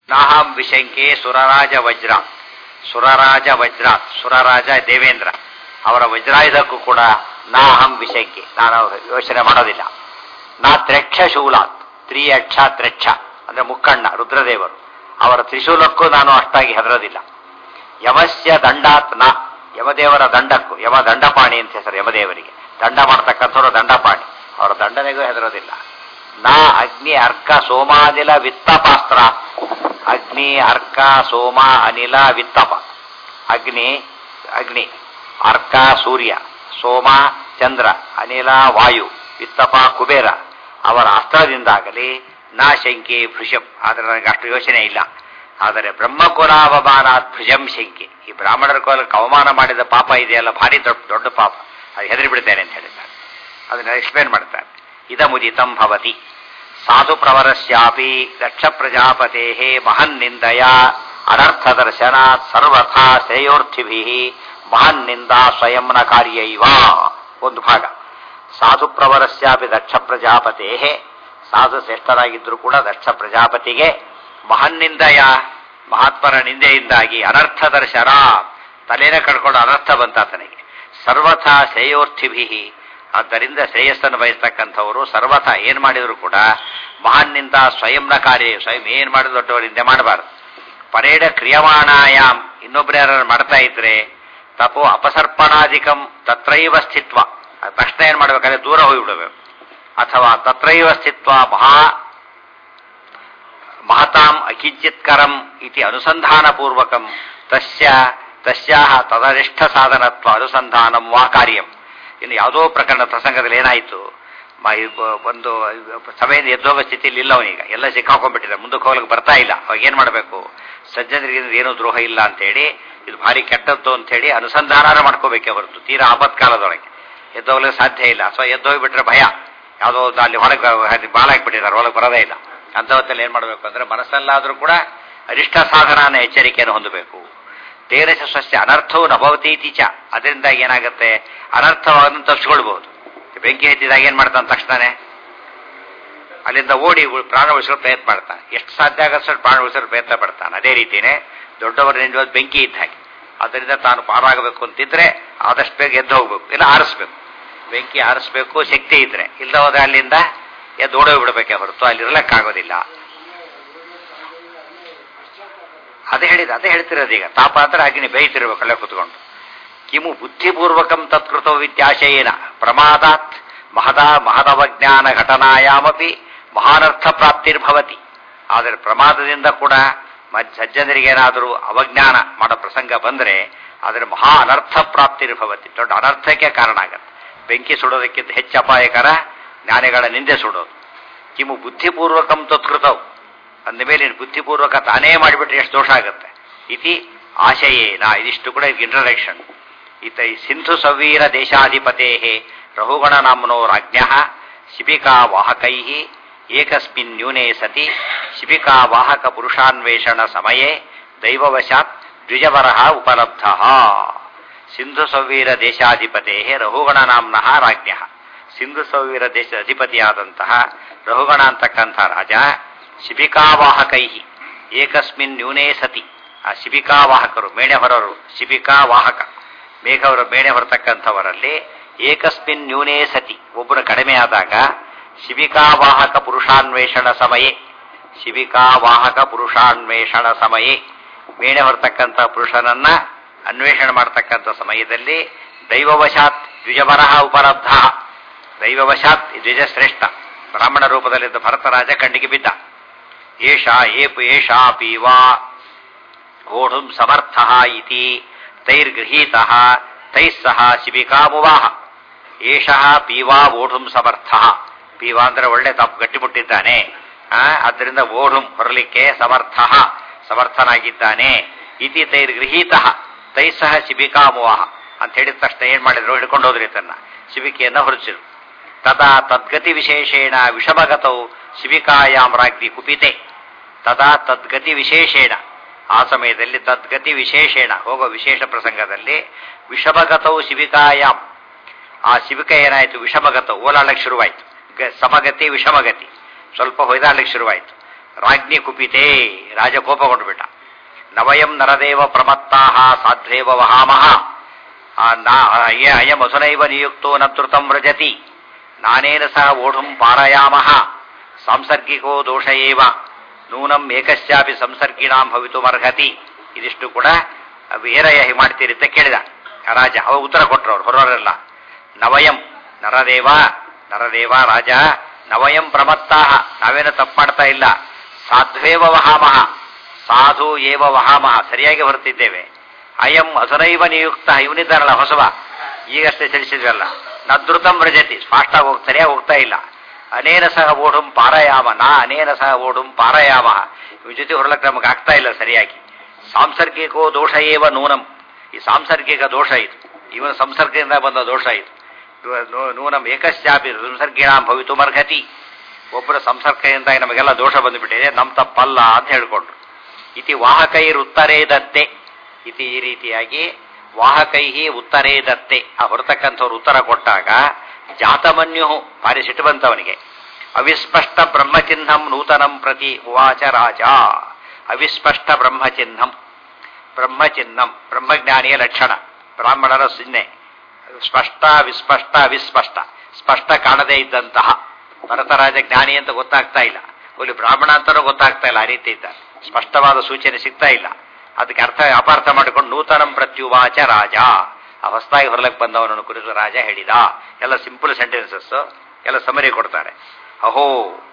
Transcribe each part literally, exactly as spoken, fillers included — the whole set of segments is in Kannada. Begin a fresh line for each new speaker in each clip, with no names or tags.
ನಾಹಂ ವಿಶಂಕೆ ಸುರರಾಜ ವಜ್ರ ಸುರರಾಜ ವಜ್ರಾತ್ ಸುರರಾಜ ದೇವೇಂದ್ರ ಅವರ ವಜ್ರಾಯುಧಕ್ಕೂ ಕೂಡ ನಾಹಂ ವಿಶಂಕೆ ನಾನು ಯೋಚನೆ ಮಾಡೋದಿಲ್ಲ. ನಾ ತ್ರೆಕ್ಷ ಶೂಲಾತ್ ತ್ರಿಯಕ್ಷ ತ್ರೆಕ್ಷ ಅಂದ್ರೆ ಮುಕ್ಕಣ್ಣ ರುದ್ರದೇವರು ಅವರ ತ್ರಿಶೂಲಕ್ಕೂ ನಾನು ಅಷ್ಟಾಗಿ ಹೆದರೋದಿಲ್ಲ. ಯಮಸ್ಯ ದಂಡಾತ್ ನ ಯಮದೇವರ ದಂಡಕ್ಕೂ ಯಮ ದಂಡಪಾಣಿ ಅಂತ ಹೆಸರು ಯಮದೇವರಿಗೆ ದಂಡ ಮಾಡ್ತಕ್ಕಂಥವ್ರು ದಂಡಪಾಣಿ ಅವರ ದಂಡನೆಗೂ ಹೆದರೋದಿಲ್ಲ. ನಾ ಅಗ್ನಿ ಅರ್ಕ ಸೋಮಾನಿಲ ವಿತ್ತಪಾಸ್ತ್ರ ಅಗ್ನಿ ಅರ್ಕ ಸೋಮ ಅನಿಲ ವಿತ್ತಪ ಅಗ್ನಿ ಅಗ್ನಿ ಅರ್ಕ ಸೂರ್ಯ ಸೋಮ ಚಂದ್ರ ಅನಿಲ ವಾಯು ವಿತ್ತಪ ಕುಬೇರ ಅವರ ಅಸ್ತ್ರದಿಂದಾಗಲಿ ನಾ ಶಂಕೆ ಭೃಶಂ ಆದರೆ ನನಗೆ ಅಷ್ಟು ಯೋಚನೆ ಇಲ್ಲ. ಆದರೆ ಬ್ರಹ್ಮಕುಲಾವಮಾನಾತ್ ಭೃಜಂ ಶಂಕೆ ಈ ಬ್ರಾಹ್ಮಣರ ಕೋಲಕ್ಕೆ ಅವಮಾನ ಮಾಡಿದ ಪಾಪ ಇದೆಯಲ್ಲ ಭಾರಿ ದೊಡ್ಡ ದೊಡ್ಡ ಪಾಪ ಅದು ಹೆದರಿ ಬಿಡ್ತೇನೆ ಅಂತ ಹೇಳಿದ್ದಾರೆ. ಅದನ್ನ ಎಕ್ಸ್ಪ್ಲೇನ್ ಮಾಡ್ತಾರೆ. ಇದಮುದಿತಂ ಭವತಿ ಸಾಧು ಪ್ರವರಸ್ಯಾಪಿ ದಕ್ಷ ಪ್ರಜಾಪತೆ ಮಹನ್ ನಿಂದಯ ಅನರ್ಥ ದರ್ಶನಾತ್ ಸರ್ವಥಾ ಶ್ರೇಯೋರ್ಥಿಭಿ ಮಹನ್ ನಿಂದಾ ಸ್ವಯಂನ ಕಾರ್ಯೈವ. ಒಂದು ಭಾಗ ಸಾಧು ಪ್ರವರಸ್ಯಾಪಿ ದಕ್ಷ ಪ್ರಜಾಪತೆ ಸಾಧು ಶ್ರೇಷ್ಠರಾಗಿದ್ದರೂ ಕೂಡ ದಕ್ಷ ಪ್ರಜಾಪತಿಗೆ ಮಹನ್ನಿಂದಯ ಮಹಾತ್ಮರ ನಿಂದೆಯಿಂದಾಗಿ ಅನರ್ಥ ದರ್ಶನ ತಲೆನ ಕಡ್ಕೊಂಡು ಅನರ್ಥ ಬಂತ ತನಗೆ ಸರ್ವಥಾ ಶ್ರೇಯೋರ್ಥಿಭಿ ಆದ್ದರಿಂದ ಶ್ರೇಯಸ್ಸನ್ನು ಬಯಸ್ತಕ್ಕಂಥವರು ಸರ್ವಥ ಏನ್ ಮಾಡಿದ್ರು ಕೂಡ ಮಹಾನ್ನಿಂದ ಸ್ವಯಂನ ಕಾರ್ಯ ಸ್ವಯಂ ಏನ್ ಮಾಡಿದ್ರು ದೊಡ್ಡವರು ನಿಂದೆ ಮಾಡಬಾರದು. ಪರೇಡ ಕ್ರಿಯಮಾಣಾಯಾಮ್ ಇನ್ನೊಬ್ರು ಯಾರು ಮಾಡ್ತಾ ಇದ್ರೆ ತಪೋ ಅಪಸರ್ಪಣಾಧಿಕಂ ತತ್ರೈವ ಸ್ಥಿತ್ವ ತಕ್ಷಣ ಏನ್ ಮಾಡ್ಬೇಕಾದ್ರೆ ದೂರ ಹೋಗಿಬಿಡಬೇಕು. ಅಥವಾ ತತ್ರೈವ ಸ್ಥಿತ್ವ ಮಹಾ ಮಹತಾಂ ಅಕಿಂಚಿತ್ಕರಂ ಇತಿ ಅನುಸಂಧಾನ ಪೂರ್ವಕಂ ತಸ್ಯ ತಸ್ಯಾಹ ತದನಿಷ್ಠ ಸಾಧನತ್ವ ಅನುಸಂಧಾನಂ ವಾ ಕಾರ್ಯಂ. ಇನ್ನು ಯಾವುದೋ ಪ್ರಕರಣ ಪ್ರಸಂಗದಲ್ಲಿ ಏನಾಯಿತು ಒಂದು ಸಭೆಯಿಂದ ಎದ್ದೋಗೋ ಸ್ಥಿತಿಯಲ್ಲಿ ಇಲ್ಲ ಅವನೀಗ ಎಲ್ಲ ಸಿಕ್ಕಾಕೊಂಡ್ಬಿಟ್ಟಿದೆ ಮುಂದಕ್ಕೆ ಹೋಗ್ಲಿಕ್ಕೆ ಬರ್ತಾ ಇಲ್ಲ. ಅವಾಗ ಏನ್ ಮಾಡಬೇಕು ಸಜ್ಜನರಿಗೆ ಏನೂ ದ್ರೋಹ ಇಲ್ಲ ಅಂತ ಹೇಳಿ ಇದು ಭಾರಿ ಕೆಟ್ಟದ್ದು ಅಂತ ಹೇಳಿ ಅನುಸಂಧಾನ ಮಾಡ್ಕೋಬೇಕೆ ಹೊರತು ತೀರಾ ಆಪತ್ಕಾಲದೊಳಗೆ ಎದ್ದೋಗ್ಲಿಕ್ಕೆ ಸಾಧ್ಯ ಇಲ್ಲ. ಸೊ ಎದ್ದೋಗ್ಬಿಟ್ರೆ ಭಯ ಯಾವುದೋ ಅಲ್ಲಿ ಹೊರಗೆ ಬಾಳಾಕ್ಬಿಟ್ಟಿದ್ದಾರೆ ಒಳಗೆ ಬರೋದೇ ಇಲ್ಲ. ಅಂತ ಹೊತ್ತಲ್ಲಿ ಏನ್ ಮಾಡಬೇಕು ಅಂದ್ರೆ ಮನಸ್ಸಲ್ಲಾದ್ರೂ ಕೂಡ ಅರಿಷ್ಟ ಸಾಧನ ಎಚ್ಚರಿಕೆಯನ್ನು ಹೊಂದಬೇಕು. ತೇರಸ ಸಸ್ಯ ಅನರ್ಥವು ನಭವತೀತಿ ಚ ಅದರಿಂದ ಏನಾಗುತ್ತೆ ಅನರ್ಥವಾದನ್ನು ತಪ್ಪಿಸ್ಕೊಳ್ಬಹುದು. ಬೆಂಕಿ ಹತ್ತಿದಾಗ ಏನ್ ಮಾಡ್ತಾನೆ ತಕ್ಷಣ ಅಲ್ಲಿಂದ ಓಡಿ ಪ್ರಾಣ ಉಳಿಸಲು ಪ್ರಯತ್ನ ಮಾಡ್ತಾನೆ. ಎಷ್ಟು ಸಾಧ್ಯ ಆಗಷ್ಟು ಪ್ರಾಣ ಉಳಿಸಲು ಪ್ರಯತ್ನ ಪಡ್ತಾನೆ. ಅದೇ ರೀತಿಯೇ ದೊಡ್ಡವರ ನಿಂಜೋದು ಬೆಂಕಿ ಇದ್ದ ಹಾಗೆ ಅದರಿಂದ ತಾನು ಪಾರಾಗಬೇಕು ಅಂತಿದ್ರೆ ಆದಷ್ಟು ಬೇಗ ಎದ್ದು ಹೋಗ್ಬೇಕು ಇಲ್ಲ ಆರಿಸ್ಬೇಕು. ಬೆಂಕಿ ಆರಿಸ್ಬೇಕು ಶಕ್ತಿ ಇದ್ರೆ ಇಲ್ಲದ ಹೋದ್ರೆ ಅಲ್ಲಿಂದ ಎದ್ದು ಓಡೋಗ್ಬಿಡ್ಬೇಕೆ ಹೊರತು ಅಲ್ಲಿರ್ಲಕ್ಕಾಗೋದಿಲ್ಲ. ಅದೇ ಹೇಳಿದ ಅದೇ ಹೇಳ್ತಿರೋದು ಈಗ ತಾಪ ಅಂದ್ರೆ ಅಗ್ನಿ ಬೇಯ್ತಿರ್ಬೇಕು ಅಲ್ಲೇ ಕೂತ್ಕೊಂಡು. ಕಿಮು ಬುದ್ಧಿಪೂರ್ವಕಂ ತತ್ಕೃತೋ ವಿದ್ಯಾಶಯೇನ ಪ್ರಮಾದಾತ್ ಮಹದಾ ಮಹದವಜ್ಞಾನ ಘಟನಾಯಾಮಪಿ ಮಹಾನರ್ಥ ಪ್ರಾಪ್ತಿರ್ಭವತಿ. ಆದರೆ ಪ್ರಮಾದದಿಂದ ಕೂಡ ಸಜ್ಜನರಿಗೇನಾದರೂ ಅವಜ್ಞಾನ ಮಾಡೋ ಪ್ರಸಂಗ ಬಂದರೆ ಆದರೆ ಮಹಾ ಅನರ್ಥ ಪ್ರಾಪ್ತಿರ್ಭವತಿ ದೊಡ್ಡ ಅನರ್ಥಕ್ಕೆ ಕಾರಣ ಆಗತ್ತೆ. ಬೆಂಕಿ ಸುಡೋದಕ್ಕಿಂತ ಹೆಚ್ಚು ಅಪಾಯಕರ ಜ್ಞಾನಿಗಳ ನಿಂದೆ ಸುಡೋದು. ಕಿಮು ಬುದ್ಧಿಪೂರ್ವಕಂ ತತ್ಕೃತವು ಅಂದ ಮೇಲೆ ಬುದ್ಧಿಪೂರ್ವಕ ತಾನೇ ಮಾಡಿಬಿಟ್ರೆ ಎಷ್ಟು ದೋಷ ಆಗುತ್ತೆ. ಇತಿ ಆಶಯೇನ ಇದಿಷ್ಟು ಕೂಡ ಇಂಟ್ರಡಕ್ಷನ್. ಈತ ಸಿಂಧು ಸವೀರ ದೇಶಾಧಿಪತೆ ರಹುಗಣ ನಾಮ್ನೋ ರಾಜ್ಞ ಶಿಬಿಕಾ ವಾಹಕೈ ಏಕಸ್ಮಿನ್ ನ್ಯೂನೇ ಸತಿ ಶಿಬಿಕಾ ವಾಹಕ ಪುರುಷಾನ್ವೇಷಣ ಸಮಯೇ ದೈವವಶಾತ್ ದ್ವಿಜವರಃ ಉಪಲಬ್ಧ. ಸಿಂಧು ಸವೀರ ದೇಶಾಧಿಪತೆ ರಹುಗಣ ನಾಮ್ನಃ ರಾಜ್ಞ ಸಿಂಧು ಸವೀರ ದೇಶದ ಅಧಿಪತಿಯಾದಂತಹ ರಹುಗಣ ಅಂತಕ್ಕಂಥ ರಾಜ ಶಿಬಿಕಾವಾಹಕೈ ಏಕಸ್ಮಿನ್ ನ್ಯೂನೇ ಸತಿ ಆ ಶಿಬಿಕಾವಾಹಕರು ಮೇಣೆ ಹೊರರು ಶಿಬಿಕಾ ವಾಹಕ ಮೇಘವರು ಮೇಣೆ ಹೊರತಕ್ಕಂಥವರಲ್ಲಿ ಏಕಸ್ಮಿನ್ ನ್ಯೂನೇ ಸತಿ ಒಬ್ಬರು ಕಡಿಮೆ ಆದಾಗ ಶಿಬಿಕಾವಾಹಕ ಪುರುಷಾನ್ವೇಷಣ ಸಮಯೇ ಶಿಬಿಕಾವಾಹಕ ಪುರುಷಾನ್ವೇಷಣ ಸಮಯೇ ಮೇಣೆ ಹೊರತಕ್ಕಂಥ ಪುರುಷನನ್ನ ಅನ್ವೇಷಣೆ ಮಾಡತಕ್ಕಂಥ ಸಮಯದಲ್ಲಿ ದೈವವಶಾತ್ ದ್ವಿಜವರಃ ಉಪಲಬ್ಧ ದೈವವಶಾತ್ ದ್ವಿಜಶ್ರೇಷ್ಠ ಬ್ರಾಹ್ಮಣ ರೂಪದಲ್ಲಿದ್ದ ಭರತರಾಜ ಕಣ್ಣಿಗೆ ಬಿದ್ದ. ಏಷ ಏಪು ಏಷಾ ಪೀವಾ ಗೋಢುಂ ಸಮರ್ಥ ಇತಿ ತೈರ್ಗೃಹೀತ ತೈಸ್ಸಹ ಶಿಬಿಕಾಮುವಾಹ. ಏಷಃ ಪೀವಾ ಓಢುಂ ಸಮರ್ಥ ಪೀವಾ ಅಂದ್ರೆ ಒಳ್ಳೆ ತಪ್ಪು ಗಟ್ಟಿಮುಟ್ಟಿದ್ದಾನೆ ಆದ್ದರಿಂದ ಓಢುಂ ಹೊರಲಿಕ್ಕೆ ಸಮರ್ಥ ಸಮರ್ಥನಾಗಿದ್ದಾನೆ. ಇತಿ ತೈರ್ಗೃಹೀತ ತೈಸ್ಸಹ ಶಿಬಿಕಾಮುವಾಹ ಅಂತ ಹೇಳಿದ ತಕ್ಷಣ ಏನ್ ಮಾಡಿದ್ರು ಹಿಡ್ಕೊಂಡು ಹೋದ್ರಿ ತನ್ನ ಶಿಬಿಕೆಯನ್ನ ಹೊರಚಿರು. ತದಾ ತದ್ಗತಿ ವಿಶೇಷೇಣ ವಿಷಮಗತೌ ಶಿಬಿಕಾಯಾಮ್ ರಾಜ್ಞಿ ಕುಪಿತೆ. ತದಾ ತದ್ಗತಿ ವಿಶೇಷೇಣ ಆ ಸಮಯದಲ್ಲಿ ತದ್ಗತಿ ವಿಶೇಷೇಣ ಹೋಗೋ ವಿಶೇಷ ಪ್ರಸಂಗದಲ್ಲಿ ವಿಷಮಗತೌ ಶಿಬಿಕಾಯಾಮ್ ಆ ಶಿಬಿಕ ಏನಾಯಿತು ವಿಷಮಗತ ಓಲಾಡಕ್ಕೆ ಶುರುವಾಯಿತು. ಸಮಗತಿ ವಿಷಮಗತಿ ಸ್ವಲ್ಪ ಹೊಯ್ದಾಡ್ಲಿಕ್ಕೆ ಶುರುವಾಯಿತು. ರಾಜ್ಞಿ ಕುಪಿತೇ, ರಾಜ ಕೋಪಗೊಂಡುಬಿಟ್ಟ. ನವಯಂ ನರದೇವ ಪ್ರಮತ್ತಾಹ ಸಾಧ್ವೇವ ವಹಾಮಹ ಅಯಂ ಅಸುನೈವ ನಿಯುಕ್ತೋ ನ ಧೃತಂ ವ್ರಜತಿ ನಾನೇನ ಸಹ ಓಢುಂ ಪಾರಯಾಮಃ ಸಾಂಸರ್ಗಿಕೋ ದೋಷ ಏವ ನೂನಂ ಏಕಸ್ಯಾಪಿ ಸಂಸರ್ಗಿಣಾಂ ಭವಿತುಮರ್ಹತಿ. ಇದಿಷ್ಟು ಕೂಡ ಏನಯ್ಯ ಹೀಗೆ ಮಾಡ್ತೀರಿ ಅಂತ ಕೇಳಿದ ರಾಜ. ಅವ ಉತ್ತರ ಕೊಟ್ಟರು ಅವ್ರು ಹೊರವರೆಲ್ಲ. ನವಯಂ ನರದೇವ, ನರದೇವ ರಾಜ, ನವಯಂ ಪ್ರಮತ್ತಾಹ, ನಾವೇನು ತಪ್ಪು ಮಾಡ್ತಾ ಇಲ್ಲ. ಸಾಧ್ವೇವ ವಹಾಮಹ, ಸಾಧು ಏವ ವಹಾಮಹ, ಸರಿಯಾಗಿ ಹೊರತಿದ್ದೇವೆ. ಅಯಂ ಅಸುನೈವ ನಿಯುಕ್ತ, ಇವನಿದ್ದಾರಲ್ಲ ಹೊಸವ, ಈಗಷ್ಟೇ ತಿಳಿಸಿದ್ವಲ್ಲ. ನದೃತಂ ವ್ರಜತಿ, ಸ್ಪಷ್ಟ ಹೋಗ್ ಸರಿಯಾಗಿ ಹೋಗ್ತಾ ಇಲ್ಲ. ಅನೇನ ಸಹ ಓಢುಂ ಪಾರಯಾಮ, ನಾ ಅನೇನ ಸಹ ಓಢುಂ ಪಾರಯಾಮ, ಇವ್ ಜೊತೆ ಹೊರಲಕ್ಕೆ ನಮಗೆ ಆಗ್ತಾ ಇಲ್ಲ ಸರಿಯಾಗಿ. ಸಾಂಸರ್ಗಿಕೋ ದೋಷ ಏವ ನೂನಂ, ಈ ಸಾಂಸರ್ಗಿಕ ದೋಷ ಇದು, ಇವನ ಸಂಸರ್ಗದಿಂದ ಬಂದ ದೋಷ ಇದು. ನೂನಂ ಏಕಸ್ಯಾಪಿ ಸಂಸರ್ಗಿಣಾಂ ಭವಿತುಮರ್ಹತಿ, ಒಬ್ಬರ ಸಂಸರ್ಗದಿಂದಾಗಿ ನಮಗೆಲ್ಲ ದೋಷ ಬಂದುಬಿಟ್ಟಿದೆ, ನಮ್ಮ ತಪ್ಪಲ್ಲ ಅಂತ ಹೇಳ್ಕೊಂಡ್ರು. ಇತಿ ವಾಹಕೈರ್ ಉತ್ತರೇ ದತ್ತೆ, ಇತಿ ಈ ರೀತಿಯಾಗಿ ವಾಹಕೈಹಿ ಉತ್ತರೇ ದತ್ತೆ, ಆ ಹೊರತಕ್ಕಂಥವ್ರು ಉತ್ತರ ಕೊಟ್ಟಾಗ ಜಾತಮನ್ಯು ಭಾರಿ ಸಿಟ್ಟು ಬಂತವನಿಗೆ. ಅವಿಸ್ಪಷ್ಟ ಬ್ರಹ್ಮಚಿಹ್ನಂ ನೂತನಂ ಪ್ರತಿ ಉವಾಚ ರಾಜ. ಅವಿಸ್ಪಷ್ಟ ಬ್ರಹ್ಮಚಿಹ್ನಂ, ಬ್ರಹ್ಮಚಿಹ್ನಂ ಬ್ರಹ್ಮಜ್ಞಾನಿಯ ಲಕ್ಷಣ, ಬ್ರಾಹ್ಮಣರ ಚಿಹ್ನೆ. ಸ್ಪಷ್ಟ ವಿಸ್ಪಷ್ಟ ಅವಿಸ್ಪಷ್ಟ, ಸ್ಪಷ್ಟ ಕಾಣದೇ ಇದ್ದಂತಹ ಭರತರಾಜ ಜ್ಞಾನಿ ಅಂತ ಗೊತ್ತಾಗ್ತಾ ಇಲ್ಲ, ಇಲ್ಲಿ ಬ್ರಾಹ್ಮಣ ಅಂತನೂ ಗೊತ್ತಾಗ್ತಾ ಇಲ್ಲ, ಆ ರೀತಿ ಇದ್ದ, ಸ್ಪಷ್ಟವಾದ ಸೂಚನೆ ಸಿಗ್ತಾ ಇಲ್ಲ. ಅದಕ್ಕೆ ಅರ್ಥ ಅಪಾರ್ಥ ಮಾಡಿಕೊಂಡು ನೂತನಂ ಪ್ರತ್ಯುವಾಚ ರಾಜ, ಆ ಹೊಸದಾಗಿ ಹೊರಲಕ್ಕೆ ಬಂದವನನ್ನು ಕುರಿತು ರಾಜ ಹೇಳಿದ. ಎಲ್ಲ ಸಿಂಪಲ್ ಸೆಂಟೆನ್ಸಸ್, ಎಲ್ಲ ಸಮರಿ ಕೊಡ್ತಾರೆ. ಅಹೋ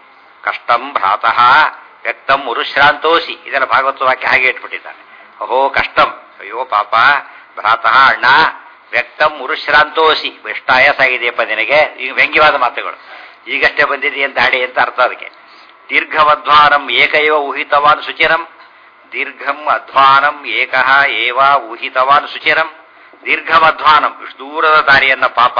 ಕಷ್ಟಂ ಭ್ರಾತಃ ವ್ಯಕ್ತಂ ಉರುಶ್ರಾಂತೋಸಿ, ಇದೆಲ್ಲ ಭಾಗವತ ವಾಕ್ಯ ಹಾಗೆ ಇಟ್ಬಿಟ್ಟಿದ್ದಾರೆ. ಅಹೋ ಕಷ್ಟಂ, ಅಯ್ಯೋ ಪಾಪ, ಭ್ರಾತಃ ಅಣ್ಣ, ವ್ಯಕ್ತಂ ಉರುಶ್ರಾಂತೋಸಿ, ಎಷ್ಟು ಆಯಾಸ ಆಗಿದೆಯಪ್ಪ ನಿನಗೆ, ಈಗ ವ್ಯಂಗ್ಯವಾದ ಮಾತುಗಳು, ಈಗಷ್ಟೇ ಬಂದಿದೆ ಅಂತ ಹಾಡಿ ಅಂತ ಅರ್ಥ ಅದಕ್ಕೆ. ದೀರ್ಘಮಧ್ವಾನಂ ಏಕೈವ ಊಹಿತವಾನ್ ಸುಚಿರಂ, ದೀರ್ಘಂ ಅಧ್ವಾನಂ ಏಕಃ ಏವ ಊಹಿತವಾನ್ ಸುಚಿರಂ. ದೀರ್ಘಮಧ್ವಾನಂ, ಇಷ್ಟು ದೂರದ ದಾರಿಯನ್ನ ಪಾಪ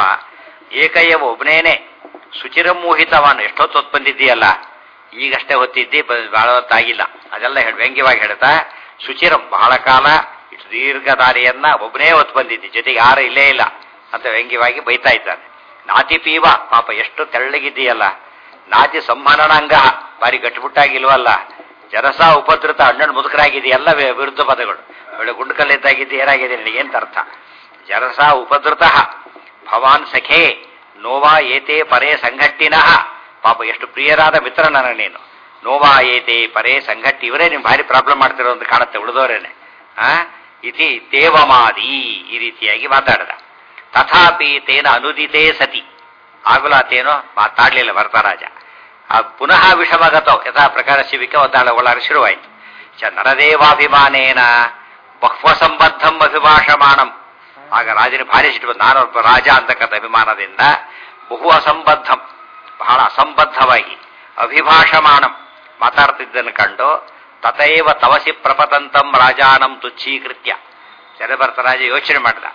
ಏಕೈವ ಒಬ್ಬನೇನೆ, ಸುಚಿರಂ ಊಹಿತವಾನ್, ಎಷ್ಟೊತ್ತು ಹೊತ್ತು ಬಂದಿದ್ದೀಯಲ್ಲ, ಈಗಷ್ಟೇ ಹೊತ್ತಿದ್ದಿ, ಬಹಳ ಹೊತ್ತಾಗಿಲ್ಲ, ಅದೆಲ್ಲ ಹೇಳಿ ವ್ಯಂಗ್ಯವಾಗಿ ಹೇಳ್ತಾ, ಸುಚಿರಂ ಬಹಳ ಕಾಲ ಇಷ್ಟು ದೀರ್ಘ ದಾರಿಯನ್ನ ಒಬ್ಬನೇ ಹೊತ್ತು ಬಂದಿದ್ದಿ, ಜೊತೆಗೆ ಯಾರು ಇಲ್ಲೇ ಇಲ್ಲ ಅಂತ ವ್ಯಂಗ್ಯವಾಗಿ ಬೈತಾ ಇದ್ದಾನೆ. ನಾತಿ ಪೀವ, ಪಾಪ ಎಷ್ಟು ತೆಳ್ಳಗಿದ್ದೀಯಲ್ಲ. ನಾತಿ ಸಂಹನನಾಂಗ, ಬಾರಿ ಗಟ್ಟಿಮುಟ್ಟಾಗಿಲ್ವಲ್ಲ. ಜರಸ ಉಪದ್ರತ, ಹಣ್ಣು ಮುದುಕರಾಗಿದೆಯಲ್ಲ, ವಿರುದ್ಧ ಪದಗಳು. ಒಳ್ಳೆ ಗುಂಡುಕಲ್ಲಿದ್ದಾಗಿದ್ದು ಏನಾಗಿದೆ ನಿನಗೇಂತ ಅರ್ಥ. ಜರಸ ಉಪದ್ರತ ಭವಾನ್ ಸಖೇ ನೋವಾ ಏತೆ ಪರೇ ಸಂಘಟ್ಟಿನಃ, ಪಾಪ ಎಷ್ಟು ಪ್ರಿಯರಾದ ಮಿತ್ರ ನನಗೆ ನೀನು. ನೋವಾ ಏತೆ ಪರೇ ಸಂಘಟ್ಟಿ, ಇವರೇ ನಿಮ್ ಭಾರಿ ಪ್ರಾಬ್ಲಮ್ ಮಾಡ್ತಿರೋ ಅಂತ ಕಾಣುತ್ತೆ, ಉಳಿದವರೇನೆ. ಆ ಇತಿ ದೇವಮಾದಿ, ಈ ರೀತಿಯಾಗಿ ಮಾತಾಡಿದ. ತಥಾಪಿ ತೇನ ಅನುದಿತೇ ಸತಿ, ಆಗುಲಾತೇನೋ ಮಾತಾಡ್ಲಿಲ್ಲ ಭರತರಾಜ. ಆ ಪುನಃ ವಿಷಮಗತೋ ಯಥಾ ಪ್ರಕಾರ ಶಿವಿಕೆ ಒದ್ದಾಳ ಒಳಾರ ಶುರುವಾಯಿತು. ಚ ನರದೇವಾಭಿಮಾನೇನ ಬಹ್ವ ಸಂಬದ್ಧಂ ಅಭಿಭಾಷಮಾಣಂ, ಆಗ ರಾಜನ ಭಾರಿ ಸಿಟ್ಟು ಬಂದು, ನಾನೊಬ್ಬ ರಾಜ ಅಂತಕ್ಕಂಥ ಅಭಿಮಾನದಿಂದ ಬಹು ಅಸಂಬದ್ಧಂ, ಬಹಳ ಅಸಂಬದ್ಧವಾಗಿ ಅಭಿಭಾಷಮಾಣಂ ಮಾತಾಡ್ತಿದ್ದನ್ನು ಕಂಡು, ತಥೈವ ತವಸಿ ಪ್ರಪತಂತಂ ರಾಜಾನಂ ತುಚ್ಛೀಕೃತ್ಯ, ಜಡಭರತ ರಾಜ ಯೋಚನೆ ಮಾಡಿದ,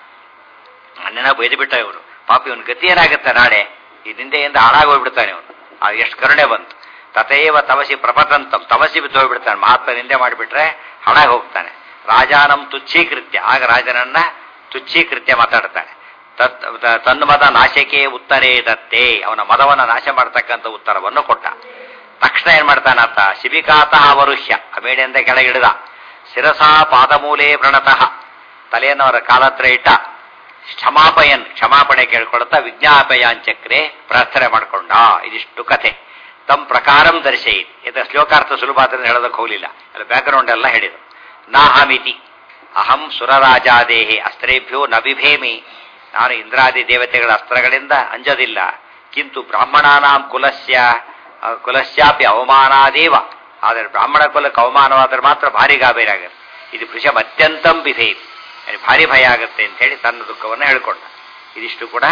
ನನ್ನೆನ ಬೈದು ಬಿಟ್ಟ ಇವರು, ಪಾಪ ಇವನ್ ಗತಿ ಏನಾಗುತ್ತೆ ನಾಳೆ, ಈ ನಿಂದೆಯಿಂದ ಹಾಳಾಗೋಗ್ಬಿಡ್ತಾನೆ ಇವನು. ಆ ಎಷ್ಟು ಕರುಣೆ ಬಂತು. ತಥೈವ ತವಸಿ ಪ್ರಪತಂತಂ, ತವಸಿ ಬಿದ್ದು ಹೋಗ್ಬಿಡ್ತಾನೆ, ಮಹಾತ್ಮ ನಿಂದೆ ಮಾಡಿಬಿಟ್ರೆ ಹಾಳಾಗಿ ಹೋಗ್ತಾನೆ. ರಾಜಾನಂ ತುಚ್ಛೀಕೃತ್ಯ, ಆಗ ರಾಜನನ್ನ ತುಚ್ಛೀಕೃತ್ಯ ಮಾತಾಡ್ತಾನೆ. ತತ್ ತನ್ಮದ ನಾಶಕ್ಕೆ ಉತ್ತರೇ ದತ್ತೆ, ಅವನ ಮದವನ್ನ ನಾಶ ಮಾಡತಕ್ಕಂಥ ಉತ್ತರವನ್ನು ಕೊಟ್ಟ. ತಕ್ಷಣ ಏನ್ ಮಾಡ್ತಾನಂತ, ಶಿಬಿಕಾತಃ ಅವರುಹ್ಯ, ಅಮೇಡಿಯಿಂದ ಕೆಳಗಿಡಿದ. ಶಿರಸಾ ಪಾದಮೂಲೇ ಪ್ರಣತಃ, ತಲೆಯನ್ನು ಅವರ ಕಾಲತ್ರ ಇಟ್ಟ. ಕ್ಷಮಾಪಯನ್, ಕ್ಷಮಾಪಣೆ ಕೇಳ್ಕೊಳ್ತಾ ವಿಜ್ಞಾಪಯಾಂಚಕ್ರೆ ಪ್ರಾರ್ಥನೆ ಮಾಡ್ಕೊಂಡ. ಇದಿಷ್ಟು ಕಥೆ. ತಮ್ಮ ಪ್ರಕಾರಂ ದರ್ಶಯಿತ್, ಇದು ಶ್ಲೋಕಾರ್ಥ ಸುಲಭ ಆದ್ರೆ ಹೇಳೋದಕ್ಕೆ ಹೋಗಲಿಲ್ಲ, ಅಲ್ಲಿ ಬ್ಯಾಕ್ಗ್ರೌಂಡ್ ಎಲ್ಲ ಹೇಳಿದರು. ನಾಹಮಿತಿ ಅಹಂ ಸುರರಾಜಾದೇಹಿ ಅಸ್ತ್ರೇಭ್ಯೋ ನ ಬಿಭೇಮಿ, ನಾನು ಇಂದ್ರಾದಿ ದೇವತೆಗಳ ಅಸ್ತ್ರಗಳಿಂದ ಅಂಜದಿಲ್ಲ. ಕಿಂತು ಬ್ರಾಹ್ಮಣಾನಾಂ ಕುಲಸ್ಯ ಕುಲಸ್ಯಾಪಿ ಅವಮಾನಾದೇವ, ಆದರೆ ಬ್ರಾಹ್ಮಣ ಕುಲಕ್ಕೆ ಅವಮಾನವಾದರೆ ಮಾತ್ರ ಭಾರಿ ಗಾಬರಿ ಆಗುತ್ತೆ. ಇದು ಭೃಶಂ ಅತ್ಯಂತಂ ಬಿಭೇತ್, ಭಾರಿ ಭಯ ಆಗುತ್ತೆ ಅಂತ ಹೇಳಿ ತನ್ನ ದುಃಖವನ್ನು ಹೇಳ್ಕೊಂಡ. ಇದಿಷ್ಟು ಕೂಡ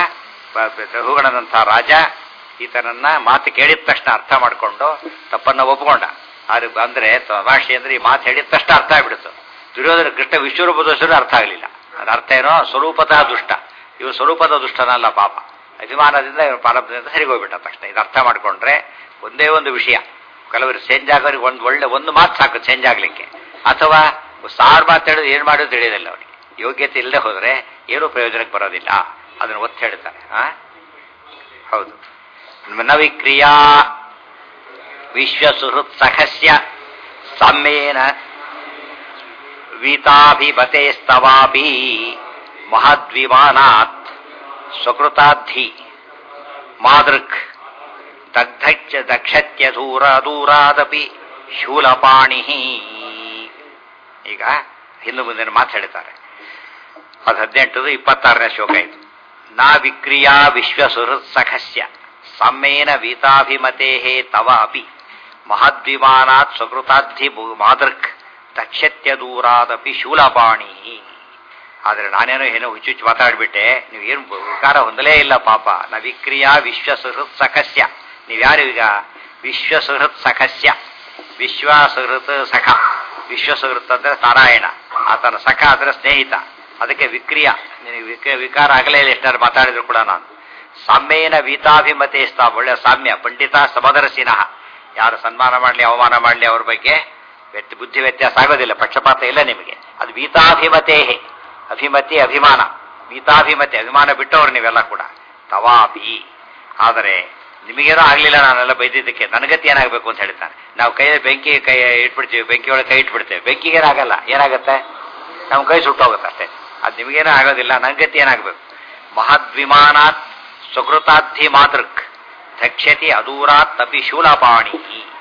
ರಘುಗಣನಂಥ ರಾಜ ಈತನನ್ನ ಮಾತು ಕೇಳಿದ ತಕ್ಷಣ ಅರ್ಥ ಮಾಡಿಕೊಂಡು ತಪ್ಪನ್ನ ಒಪ್ಕೊಂಡ. ಆದ್ರೆ ಅಂದ್ರೆ ತಮಾಷೆ ಅಂದ್ರೆ ಈ ಮಾತು ಹೇಳಿದ ತಕ್ಷಣ ಅರ್ಥ ಆಗ್ಬಿಡ್ತು. ದುರ್ಯೋಧನ ಕೃಷ್ಣ ವಿಶ್ವರೂಪ ದೋಷರು ಅರ್ಥ ಆಗಲಿಲ್ಲ. ಅದ ಅರ್ಥ ಏನೋ ಸ್ವರೂಪತಃ ದುಷ್ಟ, ಇವು ಸ್ವರೂಪದ ದುಷ್ಟನಲ್ಲ ಪಾಪ, ಅಭಿಮಾನದಿಂದ ಇವರು ಪ್ರಾರಂಭದಿಂದ ಸರಿಗೋಗ್ಬಿಟ್ಟ ತಕ್ಷಣ. ಇದು ಅರ್ಥ ಮಾಡ್ಕೊಂಡ್ರೆ ಒಂದೇ ಒಂದು ವಿಷಯ, ಕೆಲವರು ಚೇಂಜ್ ಆಗೋರಿಗೆ ಒಂದು ಒಳ್ಳೆ ಒಂದು ಮಾತು ಸಾಕು ಚೇಂಜ್ ಆಗ್ಲಿಕ್ಕೆ, ಅಥವಾ ಸಾವಿರ ಮಾತು ಹೇಳಿದ್ರು ಏನ್ ಮಾಡೋದು ತಿಳಿಯೋದಿಲ್ಲ ಅವನಿಗೆ. ಯೋಗ್ಯತೆ ಇಲ್ಲದೆ ಹೋದ್ರೆ ಏನೂ ಪ್ರಯೋಜನಕ್ಕೆ ಬರೋದಿಲ್ಲ, ಅದನ್ನು ಒತ್ತು ಹೇಳ್ತಾರೆ. ಆ ಹೌದು, ನವಿಕ್ರಿಯಾ ವಿಶ್ವಸುಹೃತ್ಸಖಸ್ಯ ಸಾಮ್ಯೇನ ವೀತಾಭಿಮತೇಸ್ತವಾಪಿ ಮಹದ್ವಿಮಾನಾತ್ ಸ್ವಕೃತಾಧಿ ಮಾದೃಕ್ ದಗ್ಧಚ್ಚ ದಕ್ಷತ್ಯ ದೂರ ದೂರಾದಪಿ ಶೂಲಪಾಣಿ. ಈಗ ಹಿಂದೂ ಮುಂದಿನ ಮಾತು ಹೇಳ್ತಾರೆ. ಅದು ಹದಿನೆಂಟದು ಇಪ್ಪತ್ತಾರನೇ ಶ್ಲೋಕ ಇದು. ನಾ ವಿಕ್ರಿಯಾ ವಿಶ್ವಸುಹೃತ್ಸಖಸ್ಯ ಸಾಮ್ಯೇನ ವೀತಾಭಿಮತೆ ತವ ಅಪಿ ಮಹದ್ವಿಮಾನಾತ್ ಸ್ವಕೃತಾಧಿ ಮಾದೃಕ್ ದಕ್ಷತ್ಯ ದೂರಾದಪಿ ಶೂಲಪಾಣಿ. ಆದರೆ ನಾನೇನೋ ಏನೋ ಹುಚ್ಚುಚ್ಚು ಮಾತಾಡ್ಬಿಟ್ಟೆ, ನೀವೇನು ವಿಕಾರ ಹೊಂದಲೇ ಇಲ್ಲ ಪಾಪ. ನ ವಿಕ್ರಿಯಾ ವಿಶ್ವಸುಹೃತ್ ಸಖಸ್ಯ, ನೀವ್ಯಾರು ಈಗ ವಿಶ್ವಸುಹೃತ್ ಸಖಸ್ಯ, ವಿಶ್ವಸುಹೃತ್ ಸಖ, ವಿಶ್ವಸುಹೃತ್ ಅಂದ್ರೆ ನಾರಾಯಣ, ಆತನ ಸಖ ಅಂದ್ರೆ ಸ್ನೇಹಿತ, ಅದಕ್ಕೆ ವಿಕ್ರಿಯ. ನಿನಗೆ ವಿಕಾರ ಆಗಲೇ ಇಲ್ಲ ಎಷ್ಟಾರು ಮಾತಾಡಿದ್ರು ಕೂಡ. ನಾನು ಸಾಮ್ಯೇನ ವೀತಾಭಿಮತೆ ಸ್ತಾ, ಒಳ್ಳೆ ಸಾಮ್ಯ ಪಂಡಿತ ಸಮದರ್ಶಿನಃ, ಯಾರು ಸನ್ಮಾನ ಮಾಡಲಿ ಅವಮಾನ ಮಾಡಲಿ ಅವ್ರ ಬಗ್ಗೆ ವ್ಯಕ್ತಿ ಬುದ್ಧಿ ವ್ಯತ್ಯಾಸ ಆಗೋದಿಲ್ಲ, ಪಕ್ಷಪಾತ ಇಲ್ಲ ನಿಮಗೆ. ಅದು ವೀತಾಭಿಮತೇ, ಅಭಿಮತಿ ಅಭಿಮಾನ, ವೀತಾಭಿಮತಿ ಅಭಿಮಾನ ಬಿಟ್ಟವ್ರು ನೀವೆಲ್ಲ ಕೂಡ. ತವಾಪಿ, ಆದರೆ ನಿಮಗೇನೋ ಆಗ್ಲಿಲ್ಲ ನಾನೆಲ್ಲ ಬೈದಿದ್ದಕ್ಕೆ, ನನಗತಿ ಏನಾಗಬೇಕು ಅಂತ ಹೇಳ್ತಾನೆ. ನಾವು ಕೈ ಬೆಂಕಿ ಕೈ ಇಟ್ಬಿಡ್ತೀವಿ, ಬೆಂಕಿ ಒಳಗೆ ಕೈ ಇಟ್ಬಿಡ್ತೇವೆ, ಬೆಂಕಿಗೇನಾಗಲ್ಲ, ಏನಾಗತ್ತೆ ನಮ್ಮ ಕೈ ಸುಟ್ಟೋಗುತ್ತೆ ಅಷ್ಟೇ. ಅದು ನಿಮಗೇನೋ ಆಗೋದಿಲ್ಲ, ನನಗತಿ ಏನಾಗಬೇಕು. ಮಹದ್ವಿಮಾನಾತ್ ಸ್ವಕೃತಾಧಿ ಮಾತೃಕ್ ಧಕ್ಷತಿ ಅದೂರಾತ್ ಅಪಿ ಶೂಲಪಾಣಿ.